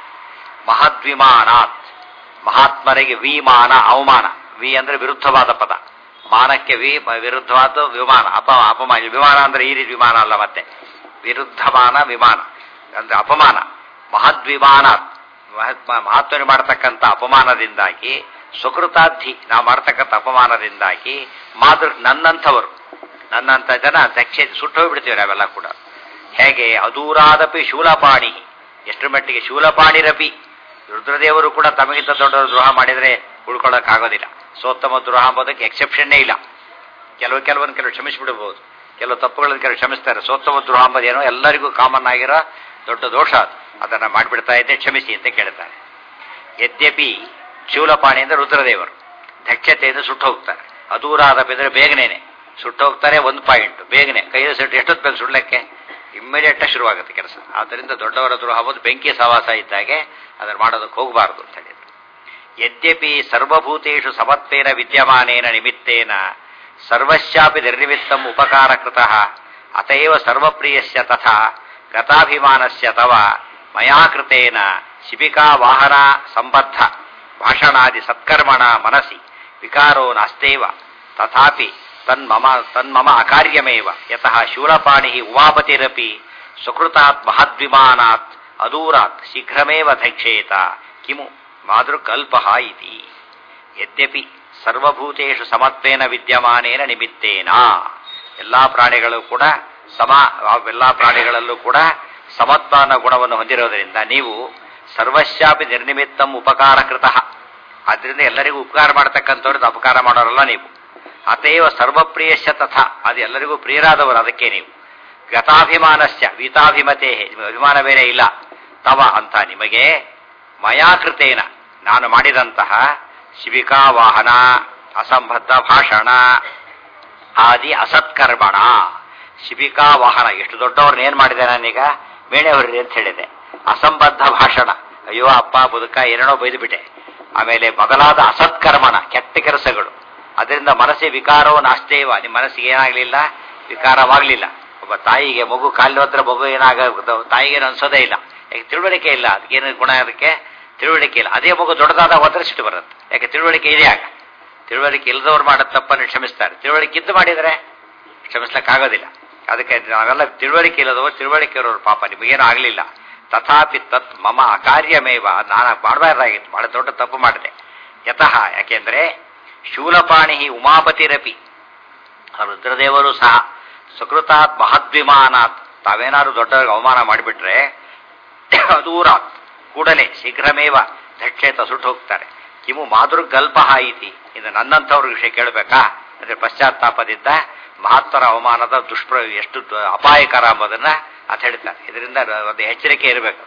ಮಹದ್ವಿಮಾನಾತ್, ಮಹಾತ್ಮರಿಗೆ ವಿಮಾನ ಅವಮಾನ, ವಿ ಅಂದ್ರೆ ವಿರುದ್ಧವಾದ ಪದ, ಮಾನಕ್ಕೆ ವಿ ವಿರುದ್ಧವಾದ ವಿಮಾನ, ಅಪ ಅಪಮಾನ. ವಿಮಾನ ಅಂದ್ರೆ ಈ ರೀತಿ ವಿಮಾನ ಅಲ್ಲ, ಮತ್ತೆ ವಿರುದ್ಧಮಾನ ವಿಮಾನ ಅಂದ್ರೆ ಅಪಮಾನ. ಮಹದ್ವಿಮಾನ, ಮಹಾತ್ಮರು ಮಾಡತಕ್ಕಂಥ ಅಪಮಾನದಿಂದಾಗಿ, ಸುಕೃತಾಧಿ ನಾವು ಮಾಡತಕ್ಕಂಥ ಅಪಮಾನದಿಂದಾಗಿ, ಮಾತೃ ನನ್ನಂಥವರು, ನನ್ನಂಥ ಜನ ದಕ್ಷ ಸುಟ್ಟೋಗ್ಬಿಡ್ತೀವಿ ನಾವೆಲ್ಲ ಕೂಡ. ಹೇಗೆ ಅದೂರಾದಪಿ ಶೂಲಪಾಣಿ, ಎಷ್ಟರ ಮಟ್ಟಿಗೆ ಶೂಲಪಾಣಿರಪಿ, ರುದ್ರದೇವರು ಕೂಡ ತಮಗಿಂತ ದೊಡ್ಡವರು ದ್ರೋಹ ಮಾಡಿದರೆ ಉಳ್ಕೊಳ್ಳೋಕ್ಕಾಗೋದಿಲ್ಲ. ಸೋತ್ತಮ ದ್ರೋಹ ಅಂಬೋದಕ್ಕೆ ಎಕ್ಸೆಪ್ಷನ್ನೇ ಇಲ್ಲ. ಕೆಲವು ಕೆಲವೊಂದು ಕೆಲವು ಕ್ಷಮಿಸಿಬಿಡಬಹುದು, ಕೆಲವು ತಪ್ಪುಗಳನ್ನು ಕೆಲವು ಕ್ಷಮಿಸ್ತಾರೆ. ಸೋತ್ತಮ ದ್ರೋಹ ಅಂಬೋದೇನೋ ಎಲ್ಲರಿಗೂ ಕಾಮನ್ ಆಗಿರೋ ದೊಡ್ಡ ದೋಷ ಅದು, ಅದನ್ನು ಮಾಡಿಬಿಡ್ತಾ ಇದ್ದೆ, ಕ್ಷಮಿಸಿ ಅಂತ ಕೇಳ್ತಾರೆ. ಯದ್ಯಪಿ ಶೂಲಪಾಣಿ ಅಂದ್ರೆ ರುದ್ರದೇವರು, ದಕ್ಷತೆಯಿಂದ ಸುಟ್ಟು ಹೋಗ್ತಾರೆ. ಅದೂರಾದಪಿ ಅಂದ್ರೆ ಬೇಗನೇನೆ ಸುಟ್ಟು ಹೋಗ್ತಾರೆ. ಒಂದು ಪಾಯಿಂಟ್ ಬೇಗನೆ ಕೈಯಲ್ಲಿ ಸುಟ್ಟು ಎಷ್ಟೊತ್ತು ಬೇಕು ಸುಡ್ಲಕ್ಕೆ, ಇಮ್ಮಿಡಿಯೇಟ್ ಶುರುವಾಗುತ್ತೆ ಕೆಲಸ. ಆದ್ದರಿಂದ ದೊಡ್ಡವರ ದ್ರೋಹ ಅಂಬೋದು ಬೆಂಕಿ ಸವಾಸ ಇದ್ದಾಗೆ, ಅದನ್ನು ಮಾಡೋದಕ್ಕೆ ಹೋಗಬಾರದು ಅಂತ ಹೇಳಿದ್ರು. ಯದ್ಯಪಿ ಸರ್ವಭೂತೇಷು ಸಮತ್ವೇನ ವಿದ್ಯಮಾನೇನ ನಿಮಿತ್ತೇನ ಸರ್ವಸ್ಯಾಪಿ ನಿರ್ನಿಮಿತ್ತಂ ಉಪಕಾರ ಕೃತಃ ಅತಯೇವ ಸರ್ವಪ್ರಿಯಸ್ಯ ತಥಾ ಗತಾಭಿಮಾನಸ್ಯ ತವ ಮಯಾ ಕೃತೇನ ಶಿಬಿಕಾ ವಾಹನ ಸಂಬದ್ಧ ಭಾಷಣಾದಿ ಸತ್ಕರ್ಮಣ ಮನಸಿ ವಿಕಾರೋ ನಾಸ್ತೇವ ತಥಾಪಿ ತನ್ಮಮ ತನ್ಮಮ ಅಕಾರ್ಯಮೇವ ಯತಃ ಶೂಲಪಾಣಿ ಉಮಾಪತಿರಪಿ ಸುಕೃತಾತ್ ಮಹದ್ವಿಮಾನಾತ್ ಅದೂರಾತ್ ಶೀಘ್ರಮೇವ ಧಕ್ಷೇತ ಕಿಮು ಮಾದೃಕ್ ಅಲ್ಪಃ ಇತಿ. ಯದ್ಯಪಿ ಸರ್ವಭೂತೇಷು ಸಮತ್ವೇನ ವಿದ್ಯಮಾನೇನ ನಿಮಿತ್ತೇನ, ಎಲ್ಲಾ ಪ್ರಾಣಿಗಳು ಕೂಡ ಸಮ, ಎಲ್ಲಾ ಪ್ರಾಣಿಗಳಲ್ಲೂ ಕೂಡ ಸಮತ್ವಾನ ಗುಣವನ್ನು ಹೊಂದಿರೋದರಿಂದ ನೀವು ಸರ್ವಸ್ಯಾಪಿ ನಿರ್ನಿಮಿತ್ತಂ ಉಪಕಾರ ಕೃತಃ, ಆದ್ರಿಂದ ಎಲ್ಲರಿಗೂ ಉಪಕಾರ ಮಾಡತಕ್ಕಂಥವ್ರದ್ದು ಅಪಕಾರ ಮಾಡೋರಲ್ಲ ನೀವು. ಅತೇವ ಸರ್ವಪ್ರಿಯಸ್ಯ ತಥಾ, ಅದು ಎಲ್ಲರಿಗೂ ಪ್ರಿಯರಾದವರು, ಅದಕ್ಕೆ ನೀವು. ಗತಾಭಿಮಾನಸ್ಯ ವೀತಾಭಿಮತೆ, ನಿಮಗೆ ಅಭಿಮಾನ ಬೇರೆ ಇಲ್ಲ. ತವ ಅಂತ ನಿಮಗೆ ಮಯಾ ಕೃತೇನ ನಾನು ಮಾಡಿದಂತಹ ಶಿಬಿಕಾ ವಾಹನ, ಅಸಂಬದ್ಧ ಭಾಷಣ ಆದಿ ಅಸತ್ಕರ್ಮಣ. ಶಿಬಿಕಾ ವಾಹನ, ಎಷ್ಟು ದೊಡ್ಡವ್ರನ್ನ ಏನ್ ಮಾಡಿದೆ ನಾನೀಗ, ಮೇಣೆ ಹೊರ್ರಿ ಅಂತ ಹೇಳಿದೆ. ಅಸಂಬದ್ಧ ಭಾಷಣ, ಅಯ್ಯೋ ಅಪ್ಪ ಬದುಕ ಏನೇನೋ ಬೈದುಬಿಟ್ಟೆ. ಆಮೇಲೆ ಮೊದಲಾದ ಅಸತ್ಕರ್ಮಣ, ಕೆಟ್ಟ ಕೆಲಸಗಳು, ಅದರಿಂದ ಮನಸ್ಸೇ ವಿಕಾರೋ ನಾಸ್ತೇವ, ನಿಮ್ಮ ಮನಸ್ಸಿಗೆ ಏನಾಗ್ಲಿಲ್ಲ, ವಿಕಾರವಾಗ್ಲಿಲ್ಲ. ಒಬ್ಬ ತಾಯಿಗೆ ಮಗು ಕಾಲು ಹತ್ರ ಮಗು ಏನಾಗ ತಾಯಿಗೇನು ಅನ್ಸೋದೇ ಇಲ್ಲ, ಯಾಕೆ ತಿಳುವಳಿಕೆ ಇಲ್ಲ, ಅದಕ್ಕೇನು ಗುಣ, ಅದಕ್ಕೆ ತಿಳುವಳಿಕೆ ಇಲ್ಲ. ಅದೇ ಮಗು ದೊಡ್ಡದಾದಾಗ ಹೋದ್ರೆ ಸಿಟ್ಟು ಬರುತ್ತೆ, ಯಾಕೆ ತಿಳುವಳಿಕೆ ಇದೆ. ಆಗ ತಿಳುವಳಿಕೆ ಇಲ್ಲದವ್ರು ಮಾಡೋದು ತಪ್ಪನ್ನು ಕ್ಷಮಿಸ್ತಾರೆ, ತಿಳುವಳಿಕೆ ಇದ್ದು ಮಾಡಿದರೆ ಕ್ಷಮಿಸ್ಲಿಕ್ಕಾಗೋದಿಲ್ಲ. ಅದಕ್ಕೆ ನಾವೆಲ್ಲ ತಿಳುವಳಿಕೆ ಇಲ್ಲದವರು, ತಿಳುವಳಿಕೆ ಇರೋರು ಪಾಪ ನಿಮಗೇನು ಆಗಲಿಲ್ಲ. ತಥಾಪಿ ತತ್ ಮಮ ಅಕಾರ್ಯಮೇವ, ನಾನು ಮಾಡಬಾರ್ದಾಗಿತ್ತು, ಬಹಳ ದೊಡ್ಡ ತಪ್ಪು ಮಾಡಿದೆ. ಯತಃ ಯಾಕೆಂದ್ರೆ ಶೂಲಪಾಣಿ ಉಮಾಪತಿರಪಿ, ರುದ್ರದೇವರು ಸಹ ಸುಕೃತಾತ್ ಮಹದ್ವಿಮಾನಾತ್, ತಾವೇನಾದ್ರು ದೊಡ್ಡವರಿಗೆ ಅವಮಾನ ಮಾಡಿಬಿಟ್ರೆ ದೂರಾತ್ ಕೂಡಲೇ ಶೀಘ್ರಮೇವ ಧಕ್ಷೇತ ಸುಟ್ಟು ಹೋಗ್ತಾರೆ. ಕಿಮು ಮಾತೃಗಲ್ಪ ಇತಿ, ಇದು ನನ್ನಂಥವ್ರ ವಿಷಯ ಕೇಳಬೇಕಾ ಅಂದ್ರೆ ಪಶ್ಚಾತ್ತಾಪದಿಂದ ಮಹತ್ತರ ಅವಮಾನದ ದುಷ್ಪ್ರ ಎಷ್ಟು ಅಪಾಯಕರ ಎಂಬುದನ್ನ ಅಂತ ಹೇಳ್ತಾರೆ. ಇದರಿಂದ ಒಂದು ಎಚ್ಚರಿಕೆ ಇರಬೇಕು.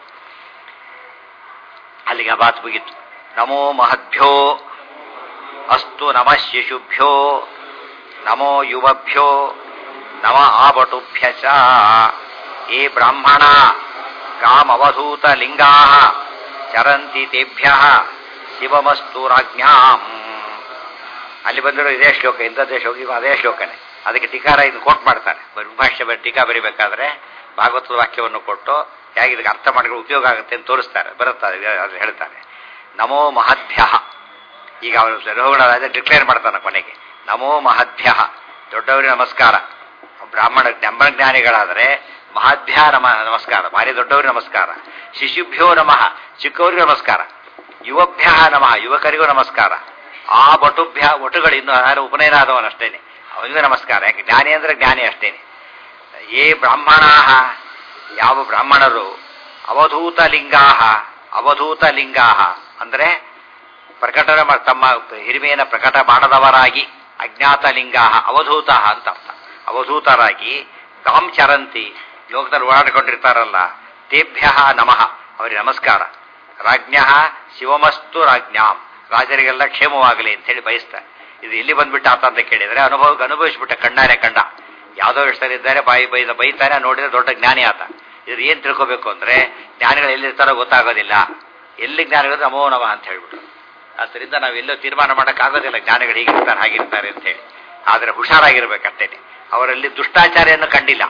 ಅಲ್ಲಿಗೆ ಮಾತು ಮುಗಿತು. ನಮೋ ಮಹದ್ಭ್ಯೋ ಅಸ್ತು ನಮಃ ಶಿಶುಭ್ಯೋ ನಮೋ ಯುವಭ್ಯೋ ನಮ ಆಭಟುಭ್ಯ ಚ. ಏ ಬ್ರಾಹ್ಮಣ ಕಾಮವಧೂತ ಲಿಂಗಾ ಚರಂತಿ ತೇಭ್ಯ ಶಿವಮಸ್ತು ರಾಜ್ಞಾಂ. ಅಲ್ಲಿ ಬಂದಿರೋ ಇದೇ ಶ್ಲೋಕ, ಇಂಥದ್ದೇ ಶ್ಲೋಕ, ಈಗ ಅದೇ ಶ್ಲೋಕನೇ. ಅದಕ್ಕೆ ಟೀಕಾರ ಇದು ಕೋಟ್ ಮಾಡ್ತಾರೆ. ವಿಭಾಷ್ಯ ಟೀಕಾ ಬರಿಬೇಕಾದ್ರೆ ಭಾಗವತದ ವಾಕ್ಯವನ್ನು ಕೊಟ್ಟು ಹೇಗೆ ಇದಕ್ಕೆ ಅರ್ಥ ಮಾಡಿದ್ರೆ ಉಪಯೋಗ ಆಗುತ್ತೆ ಅಂತ ತೋರಿಸ್ತಾರೆ, ಬರುತ್ತಾರೆ, ಅದು ಹೇಳ್ತಾರೆ. ನಮೋ ಮಹದ್ಭ್ಯ. ಈಗ ಅವರು ರಘುಗಣ ಡಿಕ್ಲೇರ್ ಮಾಡ್ತಾನೆ ಕೊನೆಗೆ, ನಮೋ ಮಹದ್ಭ್ಯ, ದೊಡ್ಡವರಿಗೆ ನಮಸ್ಕಾರ. ಬ್ರಾಹ್ಮಣ ಬ್ರಹ್ಮಜ್ಞಾನಿಗಳಾದರೆ ಮಹದ್ಭ್ಯ ನಮ ನಮಸ್ಕಾರ, ಭಾರಿ ದೊಡ್ಡವರಿಗೆ ನಮಸ್ಕಾರ. ಶಿಶುಭ್ಯೋ ನಮಃ, ಚಿಕ್ಕವರಿಗೂ ನಮಸ್ಕಾರ. ಯುವಭ್ಯ ನಮಃ, ಯುವಕರಿಗೂ ನಮಸ್ಕಾರ. ಆ ಬಟುಭ್ಯ, ಒಟುಗಳು ಇನ್ನು ಯಾರು ಉಪನಯನ ಆದವನಷ್ಟೇನೆ, ಅವನಿಗೂ ನಮಸ್ಕಾರ. ಯಾಕೆ ಜ್ಞಾನಿ ಅಂದ್ರೆ ಜ್ಞಾನಿ ಅಷ್ಟೇನೆ. ಏ ಬ್ರಾಹ್ಮಣಾ, ಯಾವ ಬ್ರಾಹ್ಮಣರು ಅವಧೂತ ಲಿಂಗಾ, ಅವಧೂತ ಲಿಂಗಾ ಅಂದ್ರೆ ಪ್ರಕಟನ ತಮ್ಮ ಹಿರಿಮೆಯನ್ನು ಪ್ರಕಟ ಮಾಡದವರಾಗಿ, ಅಜ್ಞಾತ ಲಿಂಗಾ ಅವಧೂತ ಅಂತ ಅರ್ಥ. ಅವಧೂತರಾಗಿ ಗಾಂ ಚರಂತಿ, ಲೋಕದಲ್ಲಿ ಓಡಾಡಿಕೊಂಡಿರ್ತಾರಲ್ಲ, ತೇಭ್ಯ ನಮಃ, ಅವರಿಗೆ ನಮಸ್ಕಾರ. ರಾಜ್ಞ ಶಿವಮಸ್ತು ರಾಜ್ಞಾಂ, ರಾಜರಿಗೆಲ್ಲ ಕ್ಷೇಮವಾಗಲಿ ಅಂತ ಹೇಳಿ ಬಯಸ್ತಾರೆ. ಇದು ಎಲ್ಲಿ ಬಂದ್ಬಿಟ್ಟ ಆತ ಅಂತ ಕೇಳಿದರೆ ಅನುಭವಕ್ಕೆ ಅನುಭವಿಸ್ಬಿಟ್ಟ, ಕಣ್ಣಾರೆ ಕಂಡ. ಯಾವುದೋ ಇದ್ದಾರೆ, ಬಾಯಿ ಬೈದ ಬೈತಾನೆ, ನೋಡಿದ್ರೆ ದೊಡ್ಡ ಜ್ಞಾನಿ ಆತ. ಇದ್ರ ಏನ್ ತಿಳ್ಕೋಬೇಕು ಅಂದ್ರೆ ಜ್ಞಾನಿಗಳು ಎಲ್ಲಿರ್ತಾರೋ ಗೊತ್ತಾಗೋದಿಲ್ಲ. ಎಲ್ಲಿ ಜ್ಞಾನಿಗಳು ನಮೋ ನಮಃ ಅಂತ ಹೇಳ್ಬಿಟ್ರು. ಆದ್ದರಿಂದ ನಾವೆಲ್ಲೋ ತೀರ್ಮಾನ ಮಾಡೋಕ್ಕಾಗೋದಿಲ್ಲ ಜ್ಞಾನಿಗಳು ಹೀಗಿರ್ತಾರೆ ಹಾಗಿರ್ತಾರೆ ಅಂತ ಹೇಳಿ. ಆದರೆ ಹುಷಾರಾಗಿರ್ಬೇಕಷ್ಟೇನೆ. ಅವರಲ್ಲಿ ದುಷ್ಟಾಚಾರ್ಯನ್ನು ಕಂಡಿಲ್ಲ,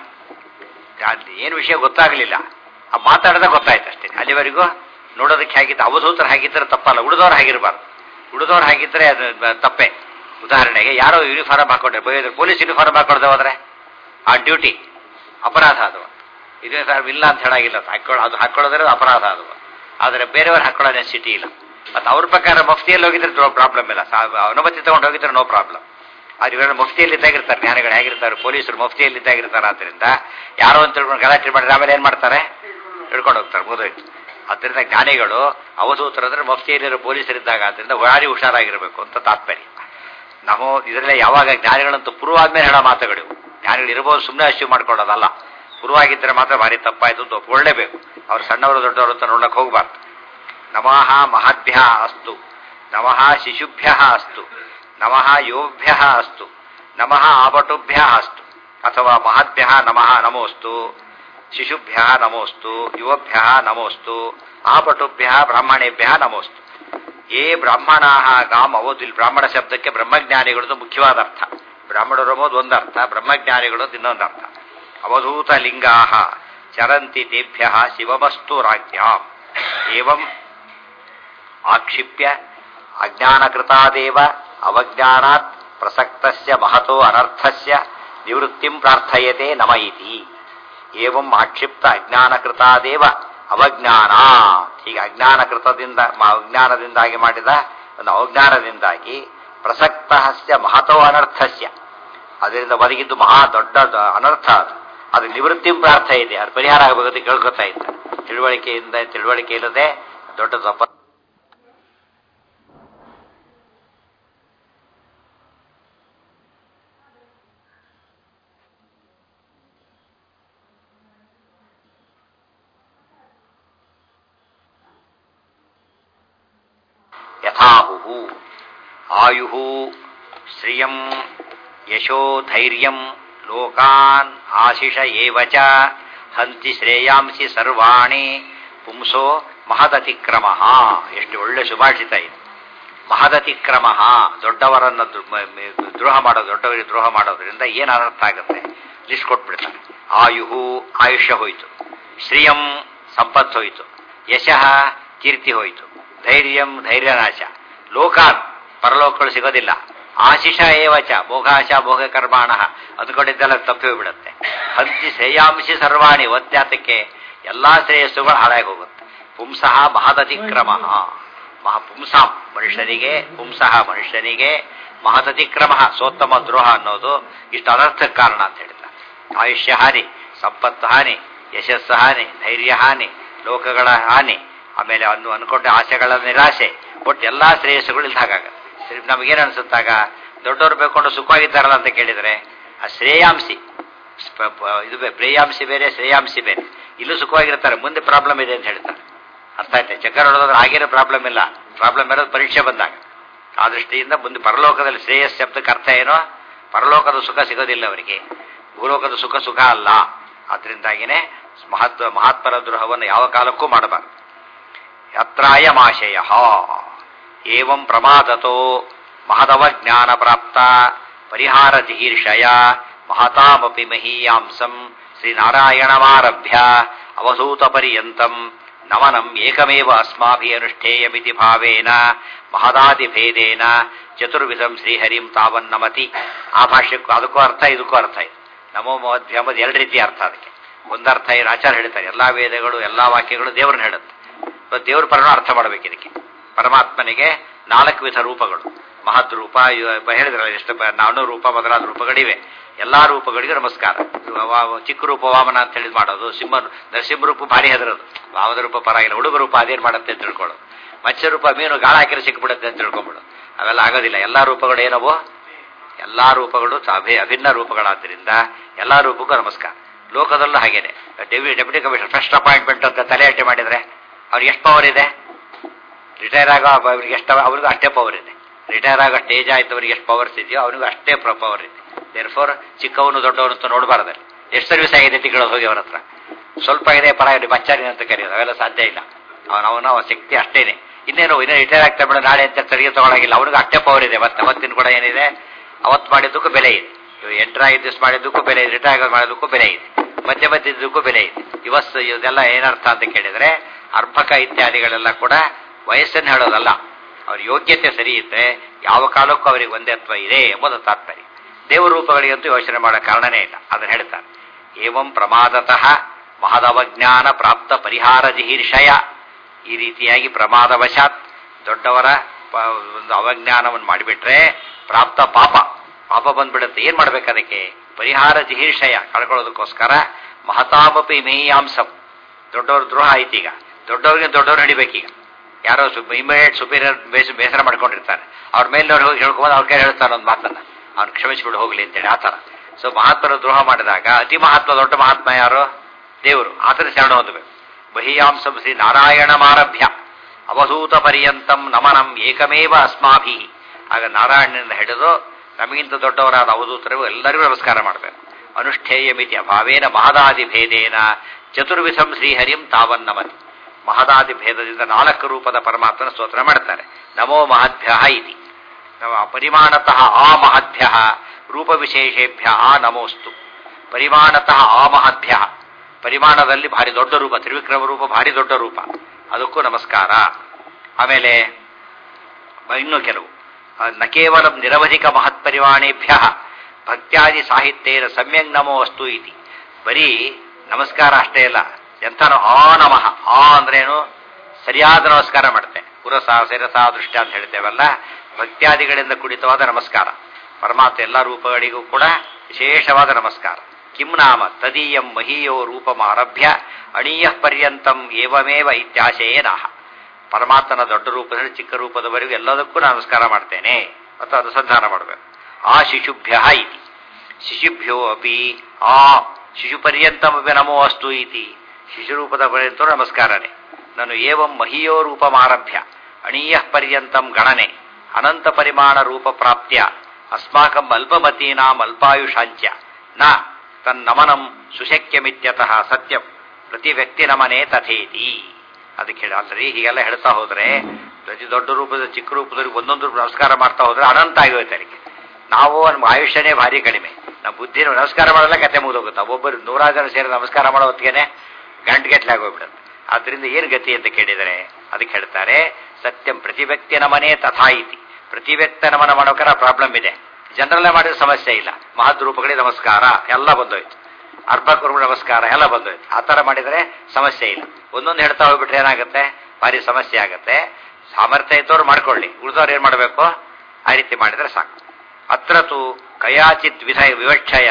ಏನು ವಿಷಯ ಗೊತ್ತಾಗಲಿಲ್ಲ, ಆ ಮಾತಾಡದ ಗೊತ್ತಾಯ್ತು ಅಷ್ಟೇ. ಅಲ್ಲಿವರೆಗೂ ನೋಡೋದಕ್ಕೆ ಹಾಗಿತ್ತು. ಅವಧೂತರು ಹಾಗಿದ್ರೆ ತಪ್ಪಲ್ಲ, ಉಳಿದವ್ರು ಹಾಗಿರಬಾರ್ದು. ಉಳಿದವ್ರು ಹಾಗಿದ್ರೆ ಅದು ತಪ್ಪೆ. ಉದಾಹರಣೆಗೆ ಯಾರೋ ಯೂನಿಫಾರ್ಮ್ ಹಾಕೊಂಡ್ರೆ ಬೈಯೋದ್ರೆ, ಪೊಲೀಸ್ ಯೂನಿಫಾರ್ಮ್ ಹಾಕೊಳ್ದೆ ಹೋದ್ರೆ ಆ ಡ್ಯೂಟಿ ಅಪರಾಧ ಅದು. ಯೂನಿಫಾರ್ಮ್ ಇಲ್ಲ ಅಂತ ಹೇಳಾಗಿಲ್ಲ, ಹಾಕೊಳ್ಳೋ ಅದು ಹಾಕೊಳ್ಳೋದ್ರೆ ಅಪರಾಧ ಅದು. ಆದರೆ ಬೇರೆಯವ್ರು ಹಾಕೊಳ್ಳೋ ನೆಸಿಟಿ ಇಲ್ಲ. ಮತ್ತು ಅವ್ರ ಪ್ರಕಾರ ಮಫ್ತಿಯಲ್ಲಿ ಹೋಗಿದ್ರೆ ಪ್ರಾಬ್ಲಮ್ ಇಲ್ಲ, ಅನುಮತಿ ತಗೊಂಡು ಹೋಗಿದ್ರೆ ನೋ ಪ್ರಾಬ್ಲಮ್. ಆದ್ರೆ ಇವೆಲ್ಲ ಮಫ್ತಿಯಲ್ಲಿ ಇದ್ದಾಗಿರ್ತಾರೆ, ಜ್ಞಾನಿಗಳು ಹೇಗಿರ್ತಾರೆ, ಪೊಲೀಸರು ಮಫ್ತಿಯಲ್ಲಿ ಇದ್ದಾಗಿರ್ತಾರೆ. ಆದ್ದರಿಂದ ಯಾರೋ ಅಂತ ತಿಳ್ಕೊಂಡು ಗಲಾಟೆ ಮಾಡಿದ್ರೆ ಆಮೇಲೆ ಏನು ಮಾಡ್ತಾರೆ, ಹಿಡ್ಕೊಂಡು ಹೋಗ್ತಾರೆ, ಮುಗಿದೋಯ್ತು. ಆದ್ದರಿಂದ ಜ್ಞಾನಿಗಳು ಅವಧೂತರಂದ್ರೆ ಮಫ್ತಿಯಲ್ಲಿರೋ ಪೊಲೀಸರಿದ್ದಾಗ, ಆದ್ದರಿಂದ ಭಾರಿ ಹುಷಾರಾಗಿರಬೇಕು ಅಂತ ತಾತ್ಪರ್ಯ. ನಾವು ಇದರಲ್ಲೇ ಯಾವಾಗ ಜ್ಞಾನಿಗಳಂತೂ ಪ್ರೂವ್ ಆದ್ಮೇಲೆ ಹೇಳೋ ಮಾತುಗಳು. ಜ್ಞಾನಿಗಳು ಇರ್ಬೋದು, ಸುಮ್ಮನೆ ಅಶ್ಯೂ ಮಾಡ್ಕೊಳ್ಳೋದಲ್ಲ. ಪೂರ್ವಾಗಿದ್ದರೆ ಮಾತ್ರ ಭಾರಿ ತಪ್ಪಾಯ್ತು ಅಂತ ಒಪ್ಕೊಳ್ಳೇಬೇಕು. ಅವ್ರು ಸಣ್ಣವರು ದೊಡ್ಡವರು ಅಂತ ನೋಡಕ್ಕೆ ಹೋಗ್ಬಾರ್ದು. ನಮಃ ಮಹದ್ಭ್ಯ ಅಸ್ತು, ನಮಃ ಶಿಶುಭ್ಯ ಅಸ್ತು, ನಮಃ ಯೋಭ್ಯ ಅಸ್ತು, ನಮಃ ಆಬಟುಭ್ಯ ಅಸ್ತು. ಅಥವಾ ಮಹದ್ಭ್ಯ ನಮಃ ನಮೋಸ್ತು, ಶಿಶುಭ್ಯ ನಮೋಸ್ತು, ಯುವಭ್ಯ ನಮೋಸ್ತು, ಆಪಟುಭ್ಯ ಬ್ರಾಹ್ಮಣೇಭ್ಯ ನಮೋಸ್ತು. ಏ ಬ್ರಾಹ್ಮಣಾ ಗಾಮ್ ಅವಧು. ಇಲ್ಲಿ ಬ್ರಾಹ್ಮಣ ಶಬ್ದಕ್ಕೆ ಬ್ರಹ್ಮಜ್ಞಾನಿಗಳದ್ದು ಮುಖ್ಯವಾದ ಅರ್ಥ. ಬ್ರಾಹ್ಮಣರು ಎಂಬುದು ಒಂದರ್ಥ, ಬ್ರಹ್ಮಜ್ಞಾನಿಗಳದ್ದು ಇನ್ನೊಂದರ್ಥ. ಅವಧೂತ ಲಿಂಗಾ ಚರಂತಿ ತೇಭ್ಯ ಶಿವಮಸ್ತು ರಾಜ್ಞಾಂ. ಏವಂ ಆಕ್ಷಿಪ್ಯ ಅಜ್ಞಾನಕೃತಾದೇವ ಅವಜ್ಞಾನಾತ್ ಪ್ರಸಕ್ತಸ್ಯ ಮಹತೋ ಅನರ್ಥಸ್ಯ ನಿವೃತ್ತಿಂ ಪ್ರಾರ್ಥಯತೆ ನಮ ಇತಿ. ಏವಂ ಆಕ್ಷಿಪ್ತ ಅಜ್ಞಾನಕೃತಾದೇವ ಅವಜ್ಞಾನ. ಹೀಗೆ ಅಜ್ಞಾನಕೃತದಿಂದ ಅಜ್ಞಾನದಿಂದಾಗಿ ಮಾಡಿದ ಒಂದು ಅವಜ್ಞಾನದಿಂದಾಗಿ ಪ್ರಸಕ್ತಸ್ಯ ಮಹತೋ ಅನರ್ಥಸ್ಯ, ಅದರಿಂದ ಒದಗಿದ್ದು ಮಹಾ ದೊಡ್ಡ ಅನರ್ಥ. ಅದು ಅದು ನಿವೃತ್ತಿಂ ಪ್ರಾರ್ಥಯತೆ, ಅದು ಪರಿಹಾರ ಆಗಬೇಕು ಕೇಳ್ಕೊತಾ ಇದ್ದ. ತಿಳುವಳಿಕೆಯಿಂದ ತಿಳುವಳಿಕೆ ಇಲ್ಲದೆ ದೊಡ್ಡ ತಪ್ಪ. ಯಥಾಹು ಆಯು ಶ್ರಿಯಂ ಯಶೋ ಧೈರ್ಯಂ ಲೋಕಾನ್ ಆಶಿಷ ಏವ ಚ ಹಂತಿ ಶ್ರೇಯಾಂಸಿ ಸರ್ವಾಣಿ ಪುಂಸೋ ಮಹದತಿಕ್ರಮ. ಎಷ್ಟು ಒಳ್ಳೆ ಸುಭಾಷಿತ ಇದು. ಮಹದತಿಕ್ರಮ, ದೊಡ್ಡವರನ್ನು ದ್ರೋಹ ಮಾಡೋದು, ದೊಡ್ಡವರಿಗೆ ದ್ರೋಹ ಮಾಡೋದ್ರಿಂದ ಏನು ಅನರ್ಥ ಆಗುತ್ತೆ ಲಿಸ್ಟ್ ಕೊಟ್ಬಿಡ್ತಾರೆ. ಆಯು ಆಯುಷ್ಯ ಹೋಯಿತು, ಶ್ರಿಯಂ ಸಂಪತ್ತು ಹೋಯಿತು, ಯಶಃ ಕೀರ್ತಿ ಹೋಯಿತು, ಧೈರ್ಯಂ ಧೈರ್ಯನಾಶ, ಲೋಕಾನ್ ಪರಲೋಕಗಳು ಸಿಗೋದಿಲ್ಲ, ಆಶಿಷ ಏವಚ ಭೋಗಾಶ ಭೋಗ ಕರ್ಮಾಣ ಅಂದ್ಕೊಂಡಿದ್ದೆಲ್ಲ ತಪ್ಪಿ ಹೋಗ್ಬಿಡುತ್ತೆ. ಹಂತಿ ಶ್ರೇಯಾಂಶಿ ಸರ್ವಾಣಿ, ಒತ್ಯಾತಕ್ಕೆ ಎಲ್ಲಾ ಶ್ರೇಯಸ್ಸುಗಳು ಹಾಳಾಗಿ ಹೋಗುತ್ತೆ. ಪುಂಸಃ ಮಹದತಿಕ್ರಮ, ಮಹ ಪುಂಸಾಂ ಮನುಷ್ಯನಿಗೆ, ಪುಂಸಃ ಮನುಷ್ಯನಿಗೆ, ಮಹದತಿಕ್ರಮ ಸೋತ್ತಮ ದ್ರೋಹ ಅನ್ನೋದು ಇಷ್ಟು ಅನರ್ಥಕ್ಕೆ ಕಾರಣ ಅಂತ ಹೇಳಿದ್ದಾರೆ. ಆಯುಷ್ಯ ಹಾನಿ, ಸಂಪತ್ತು ಹಾನಿ, ಯಶಸ್ಸು ಹಾನಿ, ಧೈರ್ಯ ಹಾನಿ, ಲೋಕಗಳ ಹಾನಿ, ಆಮೇಲೆ ಅನ್ನು ಅನ್ಕೊಂಡ ಆಸೆಗಳ ನಿರಾಶೆ, ಒಟ್ಟು ಎಲ್ಲಾ ಶ್ರೇಯಸ್ಸುಗಳು ಇಲ್ದಾಗುತ್ತೆ. ನಮಗೇನು ಅನ್ಸುತ್ತಾಗ ದೊಡ್ಡವರು ಬೇಕೊಂಡು ಸುಖವಾಗಿದ್ದಾರಲ್ಲ ಅಂತ ಕೇಳಿದರೆ ಆ ಶ್ರೇಯಾಂಸಿ ಇದು ಪ್ರೇಯಾಂಸಿ ಬೇರೆ, ಶ್ರೇಯಾಂಸಿ ಬೇರೆ. ಇಲ್ಲೂ ಸುಖವಾಗಿರ್ತಾರೆ, ಮುಂದೆ ಪ್ರಾಬ್ಲಮ್ ಇದೆ ಅಂತ ಹೇಳ್ತಾರೆ. ಅರ್ಥ ಆಯ್ತು. ಚಕ್ಕರ್ ಹೊಡೋದ್ರೆ ಆಗಿರೋ ಪ್ರಾಬ್ಲಮ್ ಇಲ್ಲ, ಪ್ರಾಬ್ಲಮ್ ಇರೋದು ಪರೀಕ್ಷೆ ಬಂದಾಗ. ಆ ದೃಷ್ಟಿಯಿಂದ ಮುಂದೆ ಪರಲೋಕದಲ್ಲಿ ಶ್ರೇಯಸ್ ಶಬ್ದಕ್ಕೆ ಅರ್ಥ ಏನೋ, ಪರಲೋಕದ ಸುಖ ಸಿಗೋದಿಲ್ಲ ಅವರಿಗೆ, ಭೂಲೋಕದ ಸುಖ ಸುಖ ಅಲ್ಲ. ಆದ್ರಿಂದಾಗಿನೇ ಮಹತ್ವ ಮಹಾತ್ಮರ ದ್ರೋಹವನ್ನು ಯಾವ ಕಾಲಕ್ಕೂ ಮಾಡಬಾರದು. ಅತ್ರಾಯಮಾಶಯ ಏವಂ ಪ್ರಮಾದತೋ ಮಹದವಜ್ಞಾನ ಪ್ರಾಪ್ತ ಪರಿಹಾರ ಜಿಗೀರ್ಷಯ ಮಹತಾಮಪಿ ಮಹೀಯಾಂಸಂ ಶ್ರೀನಾರಾಯಣಮಾರಭ್ಯ ಅವಧೂತ ಪರ್ಯಂತಂ ನಮನಂ ಏಕಮೇವ ಅಸ್ಮಾಭಿ ಅನುಷ್ಠೇಯಮಿತಿ ಭಾವೇನ ಮಹದಾದಿಭೇದೇನ ಚತುರ್ವಿಧಂ ಶ್ರೀಹರಿಂ ತಾವನ್ನಮತಿ. ಆ ಭಾಷ್ಯಕ್ಕೂ ಅದಕ್ಕೂ ಅರ್ಥ ಇದಕ್ಕೂ ಅರ್ಥ ಇದೆ. ನಮೋ ಮಹದ್ಭ್ಯ ಎಂಬುದು ಎರಡು ರೀತಿಯ ಅರ್ಥ. ಅದಕ್ಕೆ ಒಂದರ್ಥ ಏನು ಆಚಾರ್ಯ ಹೇಳ್ತಾರೆ, ಎಲ್ಲಾ ವೇದಗಳು ಎಲ್ಲಾ ವಾಕ್ಯಗಳು ದೇವರನ್ನ ಹೇಳುತ್ತೆ. ದೇವ್ರ ಪರನ ಅರ್ಥ ಮಾಡಬೇಕು. ಇದಕ್ಕೆ ಪರಮಾತ್ಮನಿಗೆ ನಾಲ್ಕು ವಿಧ ರೂಪಗಳು, ಮಹದ್ ರೂಪ ಹೇಳಿದ್ರಲ್ಲ, ಎಷ್ಟು ನಾನೂರು ರೂಪ ಮೊದಲಾದ ರೂಪಗಳಿವೆ. ಎಲ್ಲಾ ರೂಪಗಳಿಗೂ ನಮಸ್ಕಾರ. ಚಿಕ್ಕ ರೂಪ ವಾಮನ ಅಂತ ಹೇಳಿದ್ ಮಾಡೋದು, ಸಿಂಹ ನರಸಿಂಹ ರೂಪ ಭಾರಿ ಹೆದರೋದು, ವಾಮನ ರೂಪ ಪರವಾಗಿಲ್ಲ, ಹುಡುಗ ರೂಪ ಅದೇನ್ ಮಾಡುತ್ತೆ ಅಂತ ತಿಳ್ಕೊಳ್ಳೋದು, ಮತ್ಸ್ಯ ರೂಪ ಮೀನು ಗಾಳ ಹಾಕಿದ್ರೆ ಸಿಕ್ಬಿಡುತ್ತೆ ಅಂತ ತಿಳ್ಕೊಂಬಿಡು. ಅವೆಲ್ಲ ಆಗೋದಿಲ್ಲ. ಎಲ್ಲಾ ರೂಪಗಳು ಏನವು, ಎಲ್ಲಾ ರೂಪಗಳು ಅಭಿ ಅಭಿನ್ನ ರೂಪಗಳಾದ್ರಿಂದ ಎಲ್ಲಾ ರೂಪಕ್ಕೂ ನಮಸ್ಕಾರ. ಲೋಕದಲ್ಲೂ ಹಾಗೇನೆ. ಡೆಪ್ಯೂಟಿ ಕಮಿಷನರ್ ಫಸ್ಟ್ ಅಪಾಯಿಂಟ್ಮೆಂಟ್ ಅಂತ ತಲೆ ಅಟ್ಟೆ ಮಾಡಿದ್ರೆ ಅವ್ರಿಗೆ ಎಷ್ಟು ಪವರ್ ಇದೆ? ರಿಟೈರ್ ಆಗೋ ಅವ್ರಿಗೆ ಎಷ್ಟು, ಅವ್ರಿಗೂ ಅಷ್ಟೇ ಪವರ್ ಇದೆ. ರಿಟೈರ್ ಆಗೋ ಸ್ಟೇಜ್ ಆಯ್ತು ಅವ್ರಿಗೆ ಎಷ್ಟು ಪವರ್ಸ್ ಇದೆಯೋ ಅವನಿಗೂ ಅಷ್ಟೇ ಪವರ್ ಇದೆ. ದೇರ್ಫೋರ್ ಚಿಕ್ಕವನು ದೊಡ್ಡವನು ಅಂತ ನೋಡಬಾರ್ದಲ್ಲಿ. ಎಷ್ಟು ಸರ್ವಿಸ್ ಆಗಿದೆ ತಿಂಗಳೋದು ಹೋಗಿ ಅವ್ರ ಹತ್ರ. ಸ್ವಲ್ಪ ಇದೆ ಪರವಾಗಿ ಬಚ್ಚಾರಿ ಅಂತ ಕರೆಯೋದು, ಅವೆಲ್ಲ ಸಾಧ್ಯ ಇಲ್ಲ. ಅವನವನ ಅವನ ಶಕ್ತಿ ಅಷ್ಟೇನೆ. ಇನ್ನೇನು ಇನ್ನೇ ರಿಟೈರ್ ಆಗ್ತಾ ಬಿಡ ನಾಳೆ ಅಂತ ತೆರಿಗೆ ತಗೊಳಗಿಲ್ಲ, ಅವನಿಗೂ ಅಷ್ಟೇ ಪವರ್ ಇದೆ. ಮತ್ತೆ ಅವತ್ತಿನ ಕೂಡ ಏನಿದೆ, ಅವತ್ತು ಮಾಡಿದ್ದಕ್ಕೂ ಬೆಲೆ ಇದೆ. ಎಂಟರ್ ಆಗಿದ್ದು ಮಾಡಿದ್ದಕ್ಕೂ ಬೆಲೆ ಇದೆ, ರಿಟೈರ್ ಆಗೋದು ಮಾಡೋದಕ್ಕೂ ಬೆಲೆ ಇದೆ, ಮಧ್ಯ ಮಧ್ಯದಕ್ಕೂ ಬೆಲೆ ಇದೆ. ಇವತ್ತು ಇದೆಲ್ಲ ಏನರ್ಥ ಅಂತ ಕೇಳಿದ್ರೆ, ಅರ್ಭಕ ಇತ್ಯಾದಿಗಳೆಲ್ಲ ಕೂಡ ವಯಸ್ಸನ್ನು ಹೇಳೋದಲ್ಲ, ಅವ್ರ ಯೋಗ್ಯತೆ ಸರಿ ಇದ್ರೆ ಯಾವ ಕಾಲಕ್ಕೂ ಅವರಿಗೆ ಒಂದೇತ್ವ ಇದೆ ಎಂಬುದು ತಾತ್ಪರ್ಯ. ದೇವ ರೂಪಗಳಿಗಂತೂ ಯೋಚನೆ ಮಾಡೋ ಕಾರಣನೇ ಇಲ್ಲ. ಅದನ್ನು ಹೇಳ್ತಾರೆ. ಏವಂ ಪ್ರಮಾದತಃ ಮಹದವಜ್ಞಾನ ಪ್ರಾಪ್ತ ಪರಿಹಾರ ಜಿಹೀರ್ಷಯ. ಈ ರೀತಿಯಾಗಿ ಪ್ರಮಾದವಶಾತ್ ದೊಡ್ಡವರ ಒಂದು ಅವಜ್ಞಾನವನ್ನು ಮಾಡಿಬಿಟ್ರೆ ಪ್ರಾಪ್ತ ಪಾಪ ಪಾಪ ಬಂದ್ಬಿಡುತ್ತೆ. ಏನ್ ಮಾಡ್ಬೇಕು ಅದಕ್ಕೆ? ಪರಿಹಾರ ಜಿಹೀರ್ಷಯ ಕಳ್ಕೊಳ್ಳೋದಕ್ಕೋಸ್ಕರ ಮಹತಾಮಪಿ ಮೇಯಾಂಸಂ. ದೊಡ್ಡವ್ರ ದ್ರೋಹ ಆಯ್ತೀಗ, ದೊಡ್ಡವ್ರಿಗೆ ದೊಡ್ಡವ್ರು ಹಿಡಿಬೇಕೀಗ. ಯಾರೋ ಇಮಿಡಿಯೇಟ್ ಸುಪೀರಿಯರ್ ಬೇಸ ಬೇಸರ ಮಾಡ್ಕೊಂಡಿರ್ತಾರೆ, ಅವ್ರ ಮೇಲಿನವ್ರು ಹೋಗಿ ಹೇಳ್ಕೊಂಡು ಅವ್ರ ಕೈ ಹೇಳ್ತಾರೆ ಒಂದು ಮಾತನ್ನ, ಅವ್ನು ಕ್ಷಮಿಸಿಬಿಡು ಹೋಗ್ಲಿ ಅಂತೇಳಿ. ಆತರ ಸೊ ಮಹಾತ್ಮರ ದ್ರೋಹ ಮಾಡಿದಾಗ ಅತಿ ಮಹಾತ್ಮ ದೊಡ್ಡ ಮಹಾತ್ಮ ಯಾರು? ದೇವರು. ಆತರ ಶರಣ ಹೊಂದಬೇಕು. ಬಹಿಯಾಂಸಂ ಶ್ರೀ ನಾರಾಯಣಮಾರಭ್ಯ ಅವಧೂತ ಪರ್ಯಂತಂ ನಮನಂ ಏಕಮೇವ ಅಸ್ಮಾಭಿ. ಆಗ ನಾರಾಯಣನಿಂದ ಹಿಡಿದು ನಮಗಿಂತ ದೊಡ್ಡವರಾದ ಅವಧೂತರಿಗೂ ಎಲ್ಲರಿಗೂ ನಮಸ್ಕಾರ ಮಾಡಬೇಕು. ಅನುಷ್ಠೇಯ ಮಿತಿ ಅಭಾವೇನ ಮಹದಾದಿ ಭೇದೇನ ಚತುರ್ವಿಧಂ ಶ್ರೀಹರಿಂ ತಾವನ್ನಮತಿ. ಮಹದಾದಿ ಭೇದದಿಂದ ನಾಲ್ಕು ರೂಪದ ಪರಮಾತ್ಮನ ಸ್ತೋತ್ರ ಮಾಡ್ತಾರೆ. ನಮೋ ಮಹದ್ಭ್ಯ ಇತಿ. ಪರಿಮಾಣತಃ ಆ ಮಹದ್ಭ್ಯ ರೂಪ ವಿಶೇಷೇಭ್ಯ ಆ ನಮೋಸ್ತು. ಪರಿಮಾಣತಃ ಆ ಮಹದ್ಭ್ಯ, ಪರಿಮಾಣದಲ್ಲಿ ಭಾರಿ ದೊಡ್ಡ ರೂಪ, ತ್ರಿವಿಕ್ರಮ ರೂಪ ಭಾರಿ ದೊಡ್ಡ ರೂಪ, ಅದಕ್ಕೂ ನಮಸ್ಕಾರ. ಆಮೇಲೆ ಇನ್ನು ಕೆಲವು ನ ಕೇವಲ ನಿರವಧಿಕ ಮಹತ್ಪರಿಮಾಣೇಭ್ಯ ಭಕ್ತ್ಯಾದಿ ಸಾಹಿತ್ಯೇನ ಸಮ್ಯಕ್ ನಮೋ ಅಸ್ತು ಇತಿ. ಬರೀ ನಮಸ್ಕಾರ ಅಷ್ಟೇ ಇಲ್ಲ, ಎಂಥನೋ ಆ ನಮಃ. ಆ ಅಂದ್ರೇನು? ಸರಿಯಾದ ನಮಸ್ಕಾರ ಮಾಡುತ್ತೆ. ಪುರಸ ಶಿರಸ ದೃಷ್ಟಿ ಅಂತ ಹೇಳ್ತೇವಲ್ಲ, ಭಕ್ತ್ಯಾದಿಗಳಿಂದ ಕುಡಿತವಾದ ನಮಸ್ಕಾರ. ಪರಮಾತ್ಮ ಎಲ್ಲ ರೂಪಗಳಿಗೂ ಕೂಡ ವಿಶೇಷವಾದ ನಮಸ್ಕಾರ. ಕಿಂ ನಾಮ ತದೀಯಂ ಮಹೀಯೋ ರೂಪಮಾರಭ್ಯ ಅಣೀಯ ಪರ್ಯಂತಂ ಏವಮೇವ ಇತ್ಯಾಶಯೇನಃ. ಪರಮಾತ್ಮನ ದೊಡ್ಡ ರೂಪದಲ್ಲಿ ಚಿಕ್ಕ ರೂಪದವರೆಗೂ ಎಲ್ಲದಕ್ಕೂ ನಮಸ್ಕಾರ ಮಾಡ್ತೇನೆ ಮತ್ತು ಅನುಸಂಧಾನ ಮಾಡಬೇಕು. ಆ ಶಿಶುಭ್ಯ ಇತಿ. ಶಿಶುಭ್ಯೋ ಅಪಿ ಆ ಶಿಶುಪರ್ಯಂತಮಪಿ ನಮೋ ಅಸ್ತು ಇತಿ. ಶಿಶುರೂಪದ ಪರ್ಯಂತ ನಮಸ್ಕಾರನೇ. ನಾನು ಏವಂ ಮಹೀಯೋ ರೂಪಮಾರಭ್ಯ ಅಣೀಯ ಪರ್ಯಂತಂ ಗಣನೆ ಅನಂತ ಪರಿಮಾಣ ರೂಪ ಪ್ರಾಪ್ತ್ಯ ಅಸ್ಮಾಕಂ ಅಲ್ಪಮತೀನಾಂ ಅಲ್ಪಾಯುಷಾಂಚ್ಯ ನ ತನ್ನಮನಂ ಸುಶಕ್ಯಮಿತ್ಯತಃ ಸತ್ಯಂ ಪ್ರತಿ ವ್ಯಕ್ತಿ ನಮನೆ ತಥೇತಿ. ಅದಕ್ಕೆ ಹೇಳ ಸರಿ. ಹೀಗೆಲ್ಲ ಹೇಳ್ತಾ ಹೋದ್ರೆ ಪ್ರತಿ ದೊಡ್ಡ ರೂಪದ ಚಿಕ್ಕ ರೂಪದಲ್ಲಿ ಒಂದೊಂದು ರೂಪ ನಮಸ್ಕಾರ ಮಾಡ್ತಾ ಹೋದ್ರೆ ಅನಂತ ಆಗೋಯ್ತು ಅದಕ್ಕೆ. ನಾವು ನಮ್ಮ ಆಯುಷ್ಯನೇ ಭಾರಿ ಕಡಿಮೆ. ನಮ್ಮ ಬುದ್ಧಿನ ನಮಸ್ಕಾರ ಮಾಡಲ್ಲ ಕತೆ ಮುಗಿದೋಗುತ್ತೆ. ಒಬ್ಬೊಬ್ಬರು ನೂರಾರು ಜನ ಸೇರಿ ನಮಸ್ಕಾರ ಮಾಡೋ ಹೊತ್ತಿಗೆ ಗಂಟೆಗಟ್ಟಲೆ ಆಗೋಗ್ಬಿಡುತ್ತೆ. ಆದ್ರಿಂದ ಏನು ಗತಿ ಅಂತ ಕೇಳಿದರೆ ಅದಕ್ಕೆ ಹೇಳ್ತಾರೆ ಸತ್ಯಂ ಪ್ರತಿ ವ್ಯಕ್ತಿ ನಮನೆ ತಥಾ ಇತಿ. ಪ್ರತಿ ವ್ಯಕ್ತಿ ನಮನ ಮಾಡೋಕರ ಪ್ರಾಬ್ಲಮ್ ಇದೆ. ಜನರಲ್ಲೇ ಮಾಡಿದ ಸಮಸ್ಯೆ ಇಲ್ಲ. ಮಹದ್ ರೂಪಗಳಿಗೆ ನಮಸ್ಕಾರ ಎಲ್ಲ ಬಂದೋಯ್ತು, ಅರ್ಭಕರು ನಮಸ್ಕಾರ ಎಲ್ಲ ಬಂದೋಯ್ತು. ಆ ತರ ಮಾಡಿದರೆ ಸಮಸ್ಯೆ ಇಲ್ಲ. ಒಂದೊಂದು ಹೇಳ್ತಾ ಹೋಗ್ಬಿಟ್ರೆ ಏನಾಗುತ್ತೆ, ಭಾರಿ ಸಮಸ್ಯೆ ಆಗುತ್ತೆ. ಸಾಮರ್ಥ್ಯ ಇದ್ದವ್ರು ಮಾಡ್ಕೊಳ್ಳಿ, ಉಳಿದವ್ರು ಏನ್ ಮಾಡಬೇಕು ಆ ರೀತಿ ಮಾಡಿದ್ರೆ ಸಾಕು. ಅತ್ರ ತು ಕಯಾಚಿತ್ ವಿಧ ವಿವಕ್ಷಯ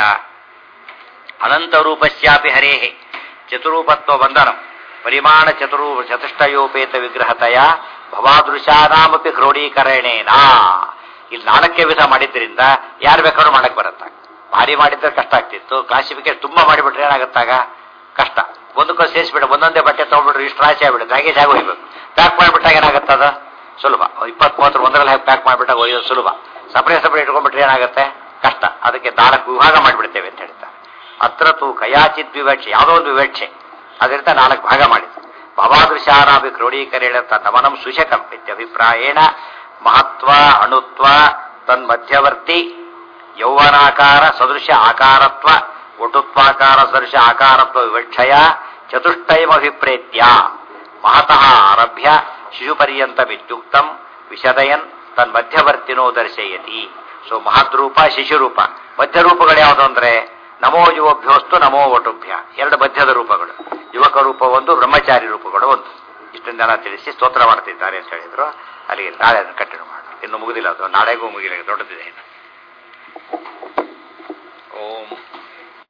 ಅನಂತ ರೂಪಸ್ಯಾಪಿ ಹರೇಹೇ ಚತುರೂಪತ್ವ ಬಂಧನಂ ಪರಿಮಾಣ ಚತುರು ಚತುಷ್ಟಯೋಪೇತ ವಿಗ್ರಹತೆಯ ಭವಾದೃಶಾನಾಮಪಿ ಕ್ರೋಢೀಕರಣೇನಾ. ಇಲ್ಲಿ ನಾಲ್ಕೇ ವಿಧ ಮಾಡಿದ್ರಿಂದ ಯಾರು ಬೇಕಾದ್ರೂ ಮಾಡಕ್ ಬರುತ್ತ. ಭಾರಿ ಮಾಡಿದ್ರೆ ಕಷ್ಟ ಆಗ್ತಿತ್ತು. ಕ್ಲಾಸಿಫಿಕೇಟ್ ತುಂಬಾ ಮಾಡಿಬಿಟ್ರೆ ಏನಾಗುತ್ತಾಗ ಕಷ್ಟ. ಒಂದಕ್ಕೂ ಸೇರಿಸ್ಬಿಡ, ಒಂದೊಂದೇ ಬಟ್ಟೆ ತಗೊಂಡ್ಬಿಟ್ರೆ ಇಷ್ಟು ರಾಶಿ ಆಗ್ಬಿಡುತ್ತೆ. ಹಾಗೆ ಜಾಗ ಹೋಗ್ಬೇಕು. ಪ್ಯಾಕ್ ಮಾಡಿಬಿಟ್ಟಾಗ ಏನಾಗುತ್ತದ ಸುಲಭ. ಇಪ್ಪತ್ತ್ ಮೂವತ್ತರ ಒಂದರಲ್ಲಿ ಪ್ಯಾಕ್ ಮಾಡಿಬಿಟ್ಟಾಗ ಒಯ್ಯೋದು ಸುಲಭ. ಸಪರೇಟ್ ಸಪರೇಟ್ ಇಟ್ಕೊಂಡ್ಬಿಟ್ರೆ ಏನಾಗುತ್ತೆ ಕಷ್ಟ. ಅದಕ್ಕೆ ನಾಲ್ಕು ವಿಭಾಗ ಮಾಡಿಬಿಡ್ತೇವೆ ಅಂತ ಹೇಳ್ತಾರೆ. ಅತ್ರ ತು ಕಯಾಚಿತ್ ವಿವಕ್ಷೆ, ಯಾವುದೋ ಒಂದು ವಿವಕ್ಷೆ ಅದರಿಂದ ನಾಲ್ಕು ಭಾಗ ಮಾಡಿದ್ರು. ಭವಾದೃಶಾನಾಭಿ ಕ್ರೋಢೀಕರೇಣ ತನ್ನಮನಂ ಸುಶಕಂ ಇತ್ಯಭಿಪ್ರಾಯೇಣ ಮಹತ್ವ ಅಣುತ್ವ ತನ್ಮಧ್ಯವರ್ತಿ ಯೌವನಾಕಾರ ಸದೃಶ ಆಕಾರತ್ವ ಒಟುತ್ವಾಕಾರ ಸದೃಶ ಆಕಾರತ್ವ ವಿವಕ್ಷಯ ಚತುಷ್ಟಯಮಭಿಪ್ರೇತ್ಯ ಮಹತಃ ಆರಭ್ಯ ಶಿಶುಪರ್ಯಂತಮಿತ್ಯುಕ್ತಂ ವಿಶದಯನ್ ತನ್ಮಧ್ಯವರ್ತಿನೋ ದರ್ಶಯತಿ. ಸೊ ಮಹದ್ರೂಪ ಶಿಶುರೂಪ, ಮಧ್ಯರೂಪಗಳು ಯಾವುದು ಅಂದ್ರೆ ನಮೋ ಯುವಭ್ಯೋಸ್ತು ನಮೋ ವಟುಭ್ಯ, ಎರಡು ಮಧ್ಯದ ರೂಪಗಳು. ಯುವಕ ರೂಪ ಒಂದು, ಬ್ರಹ್ಮಚಾರಿ ರೂಪಗಳು ಒಂದು. ಇಷ್ಟೊಂದು ಜನ ತಿಳಿಸಿ ಸ್ತೋತ್ರ ಮಾಡ್ತಿದ್ದಾರೆ ಅಂತ ಹೇಳಿದ್ರು. ಅಲ್ಲಿಗೆ ನಾಳೆ ಅದನ್ನು ಕಂಟಿನ್ಯೂ ಮಾಡೋಣ. ಇನ್ನು ಮುಗುದಿಲ್ಲ, ಅದು ನಾಳೆಗೂ ಮುಗಿಲಿಲ್ಲ, ದೊಡ್ಡದಿದೆ. ಓಂ